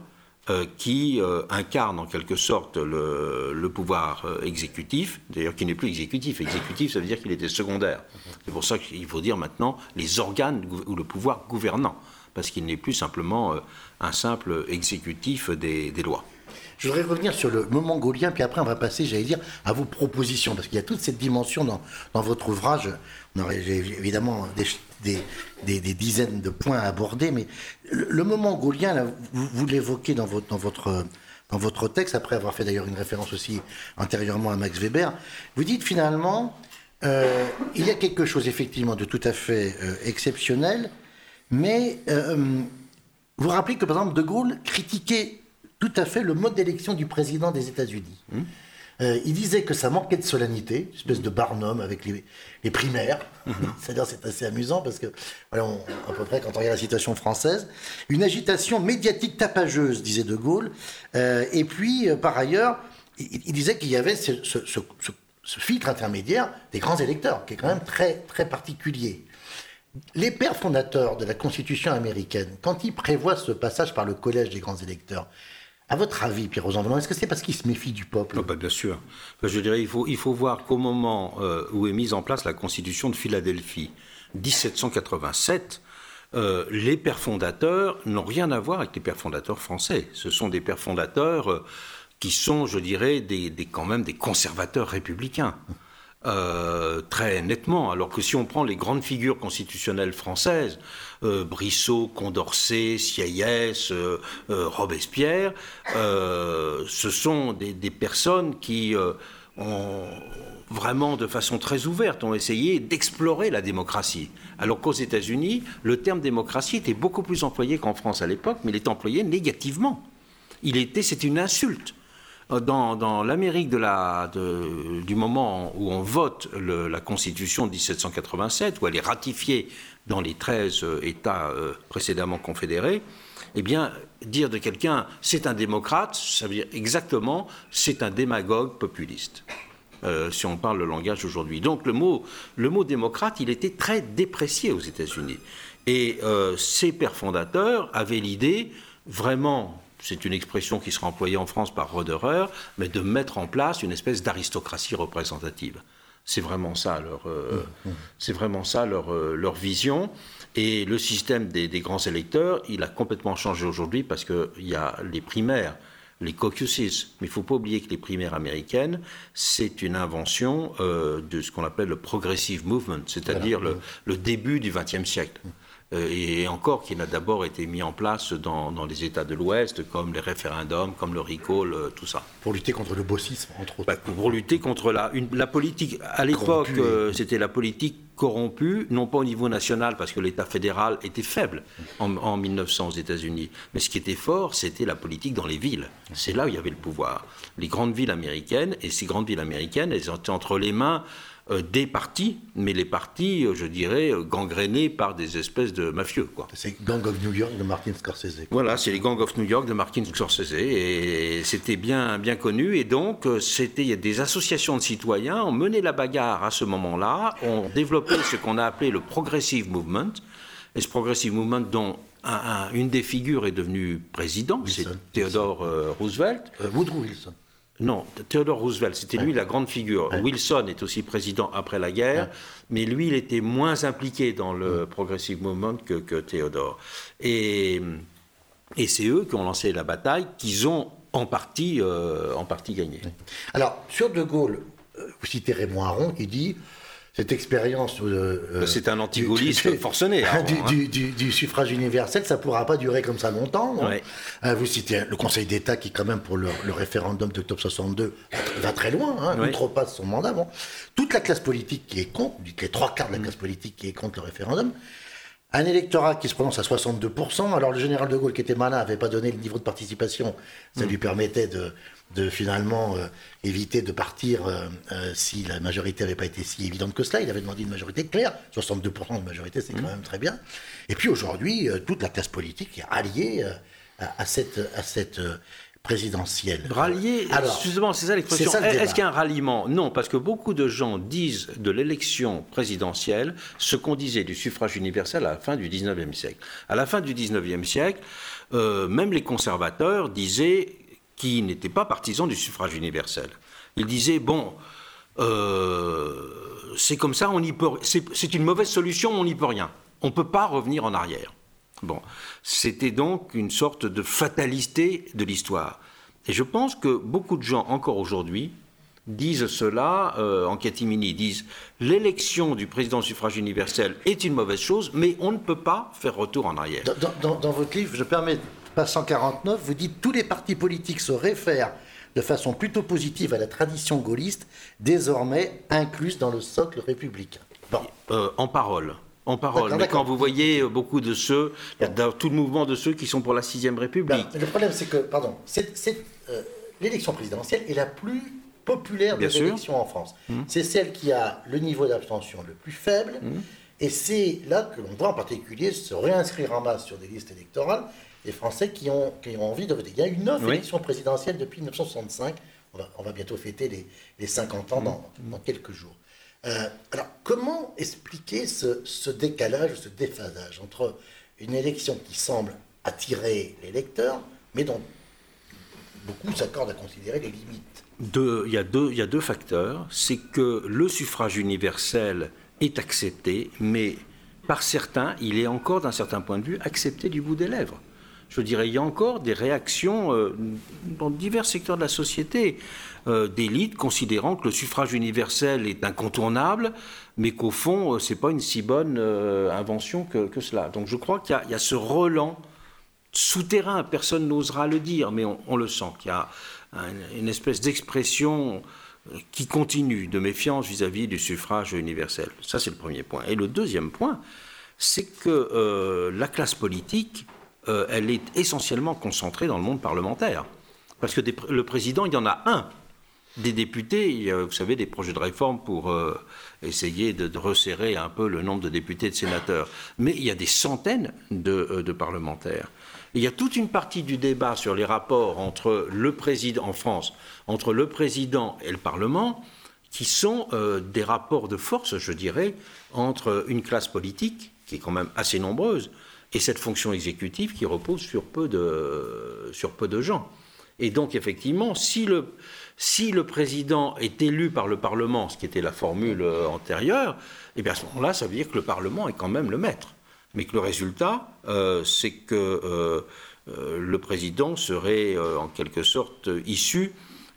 euh, qui euh, incarne en quelque sorte le, le pouvoir euh, exécutif, d'ailleurs qui n'est plus exécutif. Exécutif, ça veut dire qu'il était secondaire. C'est pour ça qu'il faut dire maintenant les organes ou le pouvoir gouvernant, parce qu'il n'est plus simplement euh, un simple exécutif des, des lois. Je voudrais revenir sur le moment gaulien, puis après on va passer, j'allais dire, à vos propositions, parce qu'il y a toute cette dimension dans, dans votre ouvrage. On aurait évidemment des, des, des, des dizaines de points à aborder, mais le, le moment gaulien, là, vous, vous l'évoquez dans votre, dans, votre, dans votre texte, après avoir fait d'ailleurs une référence aussi antérieurement à Max Weber. Vous dites finalement, euh, il y a quelque chose effectivement de tout à fait euh, exceptionnel, mais euh, vous rappelez que par exemple De Gaulle critiquait tout à fait le mode d'élection du président des États-Unis. Mmh. Euh, il disait que ça manquait de solennité, une espèce de Barnum avec les, les primaires. Mmh. C'est-à-dire, c'est assez amusant parce que, voilà, on, à peu près, quand on regarde la situation française, une agitation médiatique tapageuse, disait De Gaulle. Euh, et puis, euh, par ailleurs, il, il disait qu'il y avait ce, ce, ce, ce filtre intermédiaire des grands électeurs, qui est quand même très, très particulier. Les pères fondateurs de la Constitution américaine, quand ils prévoient ce passage par le collège des grands électeurs, à votre avis, Pierre Rosanvallon, est-ce que c'est parce qu'ils se méfient du peuple ? Oh, bah, bien sûr. Je dirais, il faut, il faut voir qu'au moment euh, où est mise en place la Constitution de Philadelphie, dix-sept cent quatre-vingt-sept, euh, les pères fondateurs n'ont rien à voir avec les pères fondateurs français. Ce sont des pères fondateurs euh, qui sont, je dirais, des, des, quand même des conservateurs républicains. Euh, très nettement, alors que si on prend les grandes figures constitutionnelles françaises, euh, Brissot, Condorcet, Sieyès, euh, euh, Robespierre, euh, ce sont des, des personnes qui euh, ont vraiment de façon très ouverte ont essayé d'explorer la démocratie. Alors qu'aux États-Unis, le terme démocratie était beaucoup plus employé qu'en France à l'époque, mais il est employé négativement. Il était, c'était une insulte. Dans, dans l'Amérique de la, de, du moment où on vote le, la Constitution de dix-sept cent quatre-vingt-sept, où elle est ratifiée dans les treize États euh, précédemment confédérés, eh bien, dire de quelqu'un « c'est un démocrate », ça veut dire exactement « c'est un démagogue populiste euh, », si on parle le langage d'aujourd'hui. Donc le mot, le mot démocrate, il était très déprécié aux États-Unis. Et euh, ces pères fondateurs avaient l'idée vraiment... C'est une expression qui sera employée en France par Roederer, mais de mettre en place une espèce d'aristocratie représentative. C'est vraiment ça leur, euh, mmh, mmh. c'est vraiment ça leur, euh, leur vision. Et le système des, des grands électeurs, il a complètement changé aujourd'hui parce qu'il y a les primaires, les caucuses. Mais il ne faut pas oublier que les primaires américaines, c'est une invention euh, de ce qu'on appelle le progressive movement, c'est-à-dire voilà. le, le début du vingtième siècle. Mmh. Et encore qui n'a d'abord été mis en place dans, dans les États de l'Ouest, comme les référendums, comme le recall, tout ça. Pour lutter contre le bossisme, entre autres. Bah, pour lutter contre la, une, la politique. À l'époque, euh, c'était la politique corrompue, non pas au niveau national, parce que l'État fédéral était faible en, en mille neuf cents aux États-Unis. Mais ce qui était fort, c'était la politique dans les villes. C'est là où il y avait le pouvoir. Les grandes villes américaines, et ces grandes villes américaines, elles étaient entre les mains des partis, mais les partis, je dirais, gangrénés par des espèces de mafieux, quoi. C'est Gang of New York de Martin Scorsese. Voilà, c'est les Gang of New York de Martin Scorsese, et c'était bien, bien connu, et donc c'était, il y a des associations de citoyens ont mené la bagarre à ce moment-là, ont développé ce qu'on a appelé le Progressive Movement, et ce Progressive Movement dont un, un, une des figures est devenue président, Wilson, c'est Theodore euh, Roosevelt. Euh, Woodrow Wilson. Non, Theodore Roosevelt, c'était lui la grande figure. Ouais. Wilson est aussi président après la guerre, ouais. mais lui, il était moins impliqué dans le ouais. Progressive Movement que, que Theodore. Et, et c'est eux qui ont lancé la bataille, qu'ils ont en partie, euh, en partie gagnée. Alors, sur De Gaulle, vous citez Raymond Aron qui dit... Cette expérience... Euh, c'est un anti-gaulliste forcené. Hein, du, du, du, du suffrage universel, ça ne pourra pas durer comme ça longtemps. Ouais. Euh, vous citez le Conseil d'État qui, quand même, pour le, le référendum d'octobre soixante-deux, va très loin, hein, ouais. outrepasse son mandat. Bon. Toute la classe politique qui est contre, les trois quarts de la classe politique qui est contre le référendum, un électorat qui se prononce à soixante-deux pour cent. Alors le général de Gaulle, qui était malin, n'avait pas donné le niveau de participation. Ça mmh. lui permettait de... de finalement euh, éviter de partir euh, euh, si la majorité n'avait pas été si évidente que cela. Il avait demandé une majorité claire. soixante-deux pour cent de majorité, c'est mmh. quand même très bien. Et puis aujourd'hui, euh, toute la classe politique est alliée euh, à, à cette, à cette euh, présidentielle. Rallier, Alors, justement, c'est ça l'expression. c'est ça le Est-ce débat. qu'il y a un ralliement? Non, parce que beaucoup de gens disent de l'élection présidentielle ce qu'on disait du suffrage universel à la fin du dix-neuvième siècle. À la fin du dix-neuvième siècle, euh, même les conservateurs disaient qu'ils n'étaient pas partisans du suffrage universel. Ils disaient, bon, euh, c'est comme ça, on y peut, c'est, c'est une mauvaise solution, on n'y peut rien. On ne peut pas revenir en arrière. Bon, c'était donc une sorte de fatalité de l'histoire. Et je pense que beaucoup de gens, encore aujourd'hui, disent cela euh, en catimini, disent l'élection du président au suffrage universel est une mauvaise chose, mais on ne peut pas faire retour en arrière. Dans, dans, dans votre livre, je permets, page cent quarante-neuf, vous dites « Tous les partis politiques se réfèrent de façon plutôt positive à la tradition gaulliste, désormais incluse dans le socle républicain. » Bon. Euh, en parole. En parole. D'accord, mais d'accord. quand vous voyez beaucoup de ceux, il y a dans tout le mouvement de ceux qui sont pour la sixième République. Ben, le problème, c'est que, pardon, c'est, c'est, euh, l'élection présidentielle est la plus populaire Bien des sûr. élections en France. Mmh. C'est celle qui a le niveau d'abstention le plus faible. Mmh. Et c'est là que l'on voit en particulier se réinscrire en masse sur des listes électorales des Français qui ont, qui ont envie de voter. Il y a eu neuf Oui. élections présidentielles depuis dix-neuf cent soixante-cinq. On va, on va bientôt fêter les, les cinquante ans dans, dans quelques jours. Euh, alors, comment expliquer ce, ce décalage, ce déphasage entre une élection qui semble attirer les électeurs, mais dont beaucoup s'accordent à considérer les limites? Deux- il y a deux, il y a deux facteurs. C'est que le suffrage universel est accepté, mais par certains, il est encore, d'un certain point de vue, accepté du bout des lèvres. Je dirais, il y a encore des réactions euh, dans divers secteurs de la société, euh, d'élites considérant que le suffrage universel est incontournable, mais qu'au fond, euh, c'est pas une si bonne euh, invention que, que cela. Donc je crois qu'il y a, il y a ce relent souterrain, personne n'osera le dire, mais on, on le sent, qu'il y a un- une espèce d'expression qui continue de méfiance vis-à-vis du suffrage universel. Ça, c'est le premier point. Et le deuxième point, c'est que euh, la classe politique, euh, elle est essentiellement concentrée dans le monde parlementaire. Parce que des, le président, il y en a un. Des députés, il y a, vous savez, des projets de réforme pour euh, essayer de, de resserrer un peu le nombre de députés et de sénateurs. Mais il y a des centaines de, euh, de parlementaires. Et il y a toute une partie du débat sur les rapports entre le président, en France, entre le président et le Parlement, qui sont euh, des rapports de force, je dirais, entre une classe politique, qui est quand même assez nombreuse, et cette fonction exécutive qui repose sur peu de, sur peu de gens. Et donc, effectivement, si le, si le président est élu par le Parlement, ce qui était la formule euh, antérieure, eh bien à ce moment-là, ça veut dire que le Parlement est quand même le maître. Mais que le résultat, euh, c'est que euh, euh, le président serait euh, en quelque sorte issu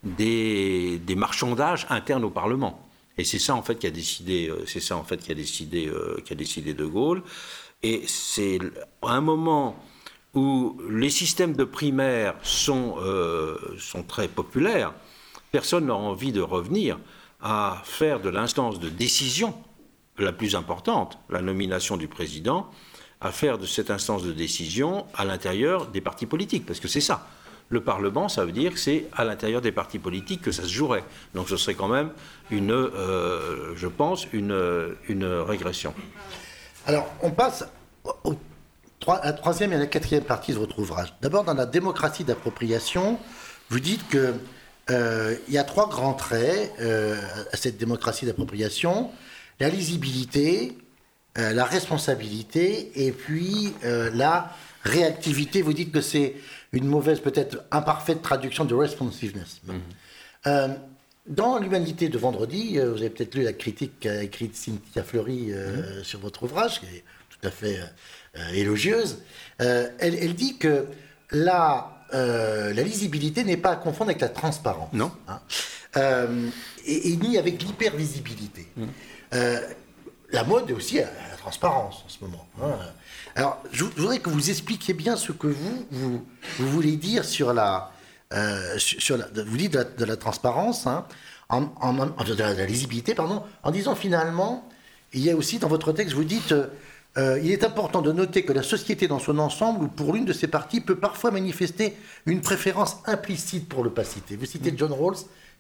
des, des marchandages internes au Parlement. Et c'est ça en fait qui a décidé, euh, c'est ça en fait qui a décidé, euh, qui a décidé De Gaulle. Et c'est à un moment où les systèmes de primaires sont, euh, sont très populaires, personne n'a envie de revenir à faire de l'instance de décision la plus importante, la nomination du président, à faire de cette instance de décision à l'intérieur des partis politiques, parce que c'est ça. Le Parlement, ça veut dire que c'est à l'intérieur des partis politiques que ça se jouerait. Donc ce serait quand même, une, euh, je pense, une, une régression. Alors, on passe au, à la troisième et à la quatrième partie de votre ouvrage. D'abord, dans la démocratie d'appropriation, vous dites qu'il euh, y a trois grands traits euh, à cette démocratie d'appropriation. La lisibilité, euh, la responsabilité et puis euh, la réactivité. Vous dites que c'est une mauvaise, peut-être imparfaite traduction de responsiveness. Mmh. Euh, dans l'Humanité de vendredi, euh, vous avez peut-être lu la critique qu'a écrite Cynthia Fleury euh, mmh. sur votre ouvrage, qui est tout à fait euh, élogieuse. Euh, elle, elle dit que la, euh, la lisibilité n'est pas à confondre avec la transparence. Non. Hein, euh, et, et ni avec l'hypervisibilité. Mmh. Euh, la mode est aussi à la transparence en ce moment. Hein. Alors, je, je voudrais que vous expliquiez bien ce que vous, vous, vous voulez dire sur la... Euh, sur la vous dites de la, de la transparence, hein, en, en, en, de, la, de la lisibilité, pardon, en disant finalement, il y a aussi dans votre texte, vous dites, euh, il est important de noter que la société dans son ensemble, ou pour l'une de ses parties, peut parfois manifester une préférence implicite pour l'opacité. Vous citez John Rawls,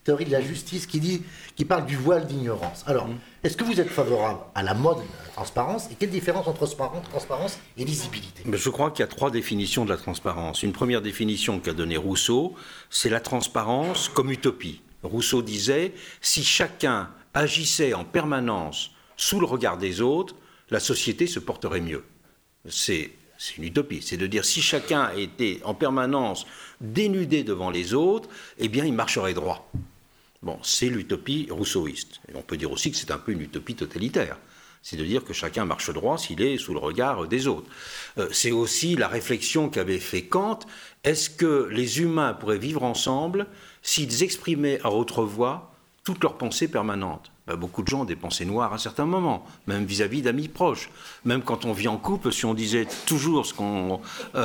théorie de la justice qui, dit, qui parle du voile d'ignorance. Alors, mmh. est-ce que vous êtes favorable à la mode de la transparence et quelle différence entre transparence et lisibilité ? Je crois qu'il y a trois définitions de la transparence. Une première définition qu'a donnée Rousseau, c'est la transparence comme utopie. Rousseau disait, si chacun agissait en permanence sous le regard des autres, la société se porterait mieux. C'est... C'est une utopie, c'est de dire si chacun était en permanence dénudé devant les autres, eh bien il marcherait droit. Bon, c'est l'utopie rousseauiste. Et on peut dire aussi que c'est un peu une utopie totalitaire. C'est de dire que chacun marche droit s'il est sous le regard des autres. Euh, c'est aussi la réflexion qu'avait fait Kant. Est-ce que les humains pourraient vivre ensemble s'ils exprimaient à haute voix toutes leurs pensées permanentes ? Ben, beaucoup de gens ont des pensées noires à certains moments, même vis-à-vis d'amis proches. Même quand on vit en couple, si on disait toujours ce qu'on...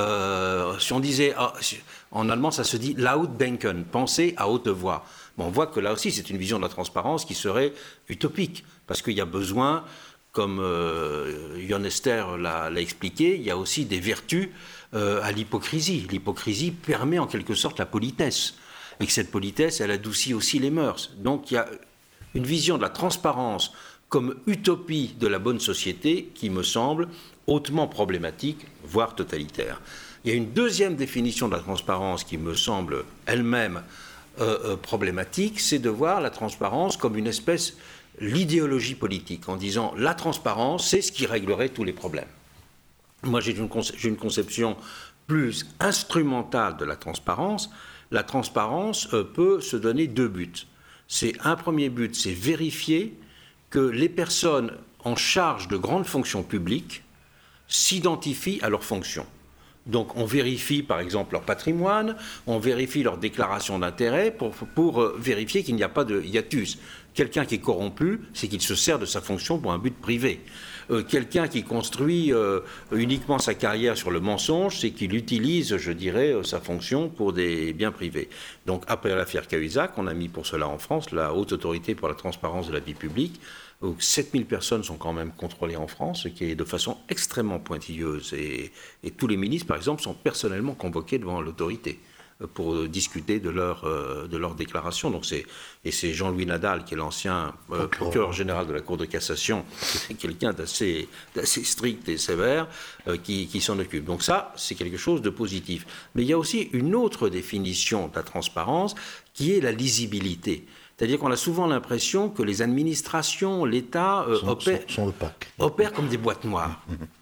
Euh, si on disait... Ah, en allemand, ça se dit « lautdenken », penser à haute voix. Bon, on voit que là aussi, c'est une vision de la transparence qui serait utopique, parce qu'il y a besoin, comme euh, Jon Esther l'a, l'a expliqué, il y a aussi des vertus euh, à l'hypocrisie. L'hypocrisie permet en quelque sorte la politesse, et que cette politesse, elle adoucit aussi les mœurs. Donc il y a une vision de la transparence comme utopie de la bonne société qui me semble hautement problématique, voire totalitaire. Il y a une deuxième définition de la transparence qui me semble elle-même euh, euh, problématique, c'est de voir la transparence comme une espèce, l'idéologie politique, en disant la transparence, c'est ce qui réglerait tous les problèmes. Moi, j'ai une, conce- j'ai une conception plus instrumentale de la transparence. La transparence euh, peut se donner deux buts. C'est un premier but, c'est vérifier que les personnes en charge de grandes fonctions publiques s'identifient à leurs fonctions. Donc on vérifie par exemple leur patrimoine, on vérifie leur déclaration d'intérêt pour, pour euh, vérifier qu'il n'y a pas de hiatus. Quelqu'un qui est corrompu, c'est qu'il se sert de sa fonction pour un but privé. Euh, quelqu'un qui construit euh, uniquement sa carrière sur le mensonge, c'est qu'il utilise, je dirais, euh, sa fonction pour des biens privés. Donc après l'affaire Cahuzac, on a mis pour cela en France la Haute Autorité pour la transparence de la vie publique, où sept mille personnes sont quand même contrôlées en France, ce qui est de façon extrêmement pointilleuse. Et, et tous les ministres, par exemple, sont personnellement convoqués devant l'autorité pour discuter de leur, euh, de leur déclaration. Donc c'est, et c'est Jean-Louis Nadal, qui est l'ancien euh, procureur général de la Cour de cassation, c'est quelqu'un d'assez, d'assez strict et sévère, euh, qui, qui s'en occupe. Donc ça, c'est quelque chose de positif. Mais il y a aussi une autre définition de la transparence, qui est la lisibilité. C'est-à-dire qu'on a souvent l'impression que les administrations, l'État euh, sont, opèrent, sont, sont opaques. opèrent comme des boîtes noires.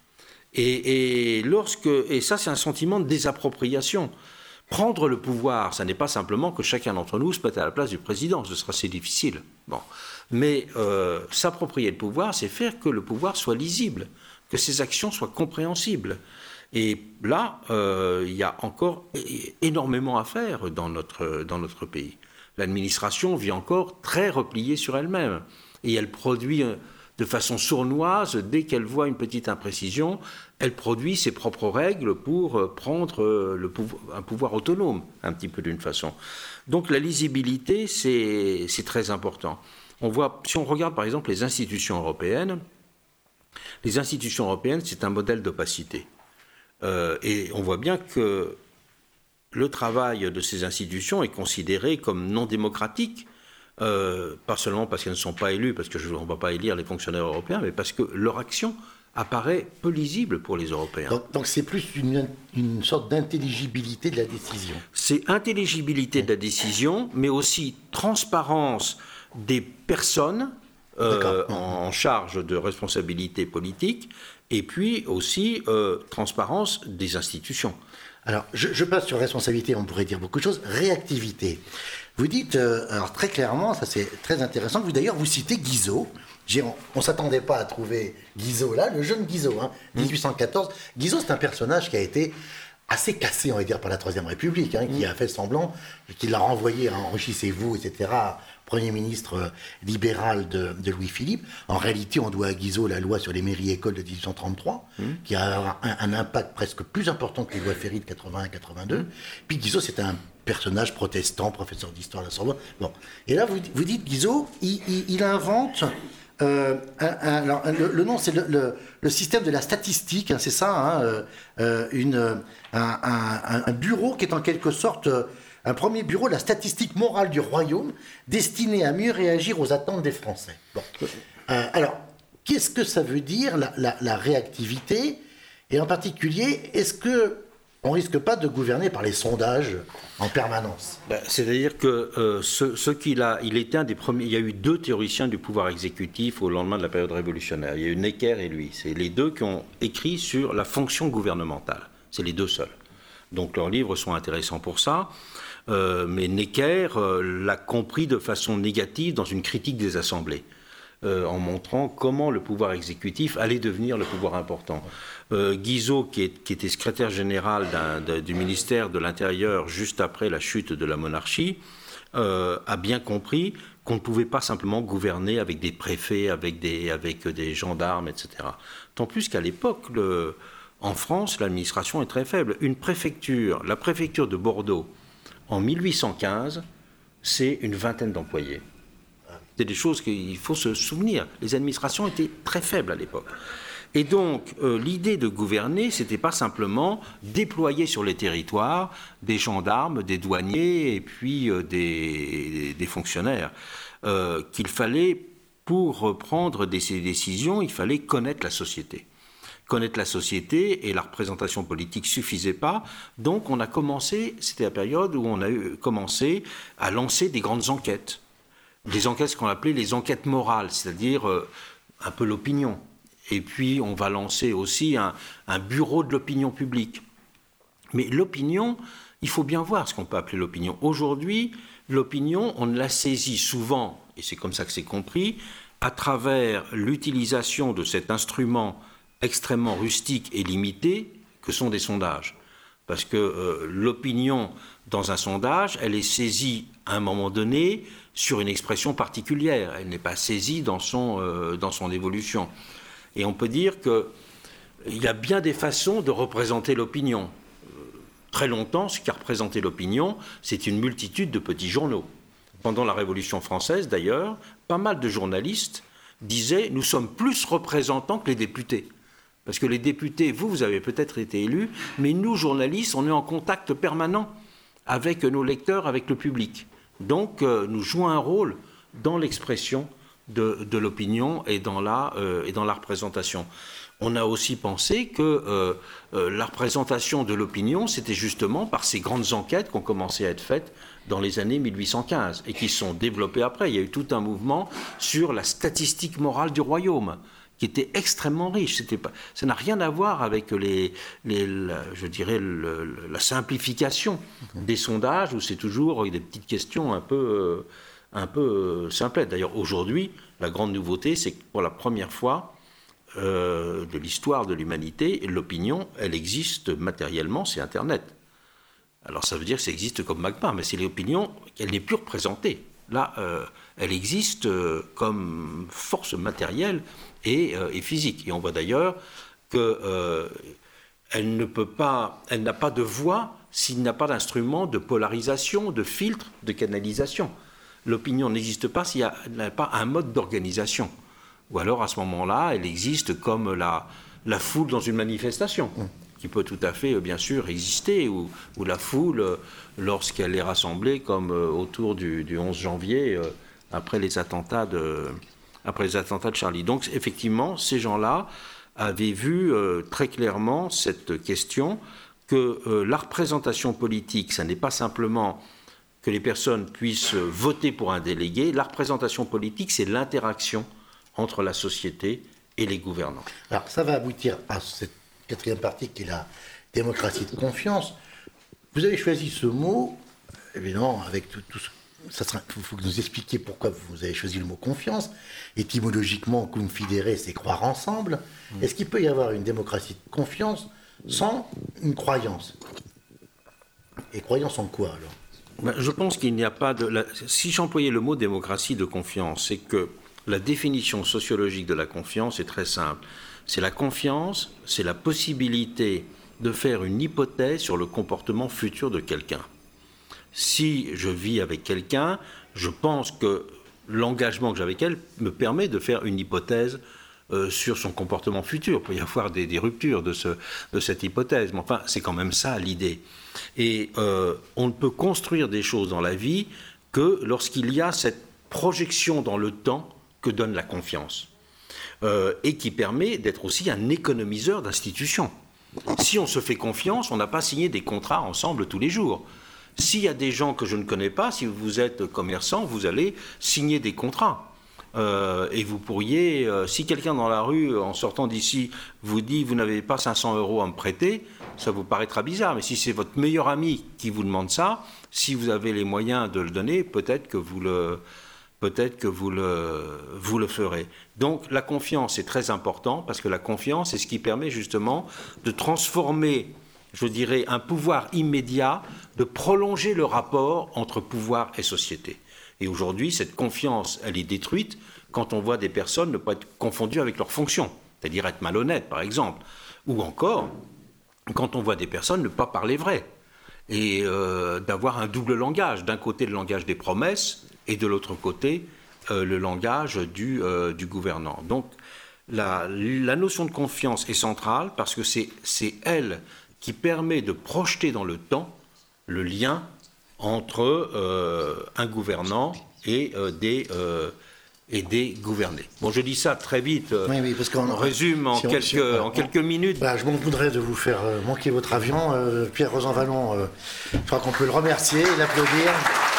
Et, et, lorsque, et ça, c'est un sentiment de désappropriation. Prendre le pouvoir, ça n'est pas simplement que chacun d'entre nous se mette à la place du président, ce sera assez difficile. Bon. Mais euh, s'approprier le pouvoir, c'est faire que le pouvoir soit lisible, que ses actions soient compréhensibles. Et là, euh, il y a encore énormément à faire dans notre, dans notre pays. L'administration vit encore très repliée sur elle-même. Et elle produit de façon sournoise, dès qu'elle voit une petite imprécision, elle produit ses propres règles pour prendre le pouvoir, un pouvoir autonome, un petit peu d'une façon. Donc la lisibilité, c'est, c'est très important. On voit, si on regarde par exemple les institutions européennes, les institutions européennes, c'est un modèle d'opacité. Euh, et on voit bien que le travail de ces institutions est considéré comme non démocratique, euh, pas seulement parce qu'elles ne sont pas élues, parce qu'on ne va pas élire les fonctionnaires européens, mais parce que leur action apparaît peu lisible pour les Européens. Donc, donc c'est plus une, une sorte d'intelligibilité de la décision. C'est intelligibilité de la décision, mais aussi transparence des personnes euh, en, en charge de responsabilités politiques, et puis aussi euh, transparence des institutions. Alors, je, je passe sur responsabilité, on pourrait dire beaucoup de choses. Réactivité. Vous dites, euh, alors très clairement, ça c'est très intéressant, vous d'ailleurs, vous citez Guizot. J'ai, on ne s'attendait pas à trouver Guizot là, le jeune Guizot, hein, dix-huit cent quatorze. Guizot, c'est un personnage qui a été assez cassé, on va dire, par la Troisième République, hein, qui a fait semblant, qui l'a renvoyé à Enrichissez-vous, et cetera, Premier ministre libéral de, de Louis-Philippe. En réalité, on doit à Guizot la loi sur les mairies-écoles de dix-huit cent trente-trois, mmh. qui a un, un impact presque plus important que les lois Ferry de quatre-vingt-un quatre-vingt-deux. Mmh. Puis Guizot, c'est un personnage protestant, professeur d'histoire à la Sorbonne. Bon. Et là, vous, vous dites, Guizot, il, il, il invente... Euh, un, un, alors, le, le nom, c'est le, le, le système de la statistique, hein, c'est ça, hein, euh, une, un, un, un bureau qui est en quelque sorte... un premier bureau de la statistique morale du royaume destiné à mieux réagir aux attentes des Français. Bon. Euh, alors, qu'est-ce que ça veut dire, la, la, la réactivité? Et en particulier, est-ce que on risque pas de gouverner par les sondages en permanence? Ben, c'est-à-dire que euh, ce, ce qu'il a, il était un des premiers. Il y a eu deux théoriciens du pouvoir exécutif au lendemain de la période révolutionnaire. Il y a eu Necker et lui. C'est les deux qui ont écrit sur la fonction gouvernementale. C'est les deux seuls. Donc leurs livres sont intéressants pour ça. Euh, mais Necker euh, l'a compris de façon négative dans une critique des assemblées. Euh, en montrant comment le pouvoir exécutif allait devenir le pouvoir important. Euh, Guizot, qui, est, qui était secrétaire général d'un, de, du ministère de l'Intérieur juste après la chute de la monarchie, euh, a bien compris qu'on ne pouvait pas simplement gouverner avec des préfets, avec des, avec des gendarmes, et cetera. Tant plus qu'à l'époque, le, en France, l'administration est très faible. Une préfecture, la préfecture de Bordeaux, en mille huit cent quinze, c'est une vingtaine d'employés. C'est des choses qu'il faut se souvenir. Les administrations étaient très faibles à l'époque. Et donc, euh, l'idée de gouverner, ce n'était pas simplement déployer sur les territoires des gendarmes, des douaniers et puis euh, des, des fonctionnaires. Euh, qu'il fallait, pour prendre des, des décisions, il fallait connaître la société. Connaître la société et la représentation politique ne suffisait pas. Donc, on a commencé, c'était la période où on a eu, commencé à lancer des grandes enquêtes. Des enquêtes, ce qu'on appelait les enquêtes morales, c'est-à-dire euh, un peu l'opinion. Et puis, on va lancer aussi un, un bureau de l'opinion publique. Mais l'opinion, il faut bien voir ce qu'on peut appeler l'opinion. Aujourd'hui, l'opinion, on la saisit souvent, et c'est comme ça que c'est compris, à travers l'utilisation de cet instrument extrêmement rustique et limité que sont des sondages. Parce que euh, l'opinion, dans un sondage, elle est saisie à un moment donné sur une expression particulière. Elle n'est pas saisie dans son, euh, dans son évolution. Et on peut dire qu'il y a bien des façons de représenter l'opinion. Très longtemps, ce qui a représenté l'opinion, c'est une multitude de petits journaux. Pendant la Révolution française, d'ailleurs, pas mal de journalistes disaient « nous sommes plus représentants que les députés ». Parce que les députés, vous, vous avez peut-être été élus, mais nous, journalistes, on est en contact permanent avec nos lecteurs, avec le public. Donc, euh, nous jouons un rôle dans l'expression de, de l'opinion et dans, la, euh, et dans la représentation. On a aussi pensé que euh, euh, la représentation de l'opinion, c'était justement par ces grandes enquêtes qui ont commencé à être faites dans les années mille huit cent quinze et qui sont développées après. Il y a eu tout un mouvement sur la statistique morale du royaume, qui était extrêmement riche. C'était pas, ça n'a rien à voir avec les, les, la, je dirais le, la simplification des sondages, où c'est toujours des petites questions un peu, un peu simplettes. D'ailleurs, aujourd'hui, la grande nouveauté, c'est que pour la première fois euh, de l'histoire de l'humanité, l'opinion, elle existe matériellement, c'est Internet. Alors ça veut dire que ça existe comme magma, mais c'est l'opinion, elle n'est plus représentée. Là, euh, elle existe euh, comme force matérielle et, euh, et physique. Et on voit d'ailleurs qu'elle euh, ne peut pas, elle n'a pas de voix s'il n'y a pas d'instrument de polarisation, de filtre, de canalisation. L'opinion n'existe pas s'il n'y a, a pas un mode d'organisation. Ou alors, à ce moment-là, elle existe comme la, la foule dans une manifestation, qui peut tout à fait, bien sûr, exister, ou, ou la foule, lorsqu'elle est rassemblée, comme autour du, du onze janvier, après les attentats de, après les attentats de Charlie. Donc, effectivement, ces gens-là avaient vu euh, très clairement cette question que euh, la représentation politique, ça n'est pas simplement que les personnes puissent voter pour un délégué. La représentation politique, c'est l'interaction entre la société et les gouvernants. Alors, ça va aboutir à cette quatrième partie qui est la démocratie de confiance. Vous avez choisi ce mot, évidemment, avec tout, tout ce... Il faut que nous expliquiez pourquoi vous avez choisi le mot confiance. Étymologiquement, confidere, c'est croire ensemble. Mmh. Est-ce qu'il peut y avoir une démocratie de confiance sans une croyance? Et croyance en quoi, alors? Ben, je pense qu'il n'y a pas de... La... Si j'employais le mot démocratie de confiance, c'est que la définition sociologique de la confiance est très simple. C'est la confiance, c'est la possibilité de faire une hypothèse sur le comportement futur de quelqu'un. Si je vis avec quelqu'un, je pense que l'engagement que j'ai avec elle me permet de faire une hypothèse euh, sur son comportement futur. Il peut y avoir des, des ruptures de, ce, de cette hypothèse, mais enfin, c'est quand même ça l'idée. Et euh, on ne peut construire des choses dans la vie que lorsqu'il y a cette projection dans le temps que donne la confiance, euh, et qui permet d'être aussi un économiseur d'institutions. Si on se fait confiance, on n'a pas signé des contrats ensemble tous les jours. S'il y a des gens que je ne connais pas, si vous êtes commerçant, vous allez signer des contrats. Euh, et vous pourriez, euh, si quelqu'un dans la rue, en sortant d'ici, vous dit « vous n'avez pas cinq cents euros à me prêter », ça vous paraîtra bizarre. Mais si c'est votre meilleur ami qui vous demande ça, si vous avez les moyens de le donner, peut-être que vous le, peut-être que vous le, vous le ferez. Donc la confiance est très importante, parce que la confiance est ce qui permet justement de transformer, je dirais, un pouvoir immédiat, de prolonger le rapport entre pouvoir et société. Et aujourd'hui, cette confiance, elle est détruite quand on voit des personnes ne pas être confondues avec leurs fonctions, c'est-à-dire être malhonnêtes, par exemple, ou encore quand on voit des personnes ne pas parler vrai, et euh, d'avoir un double langage, d'un côté le langage des promesses, et de l'autre côté euh, le langage du, euh, du gouvernant. Donc la, la notion de confiance est centrale, parce que c'est, c'est elle qui permet de projeter dans le temps le lien entre euh, un gouvernant et, euh, des, euh, et des gouvernés. Bon, je dis ça très vite, euh, oui, oui, parce qu'on on résume en, si on, quelques, si on, en quelques minutes. Bah, je m'en voudrais de vous faire euh, manquer votre avion. Euh, Pierre Rosanvallon, euh, je crois qu'on peut le remercier et l'applaudir.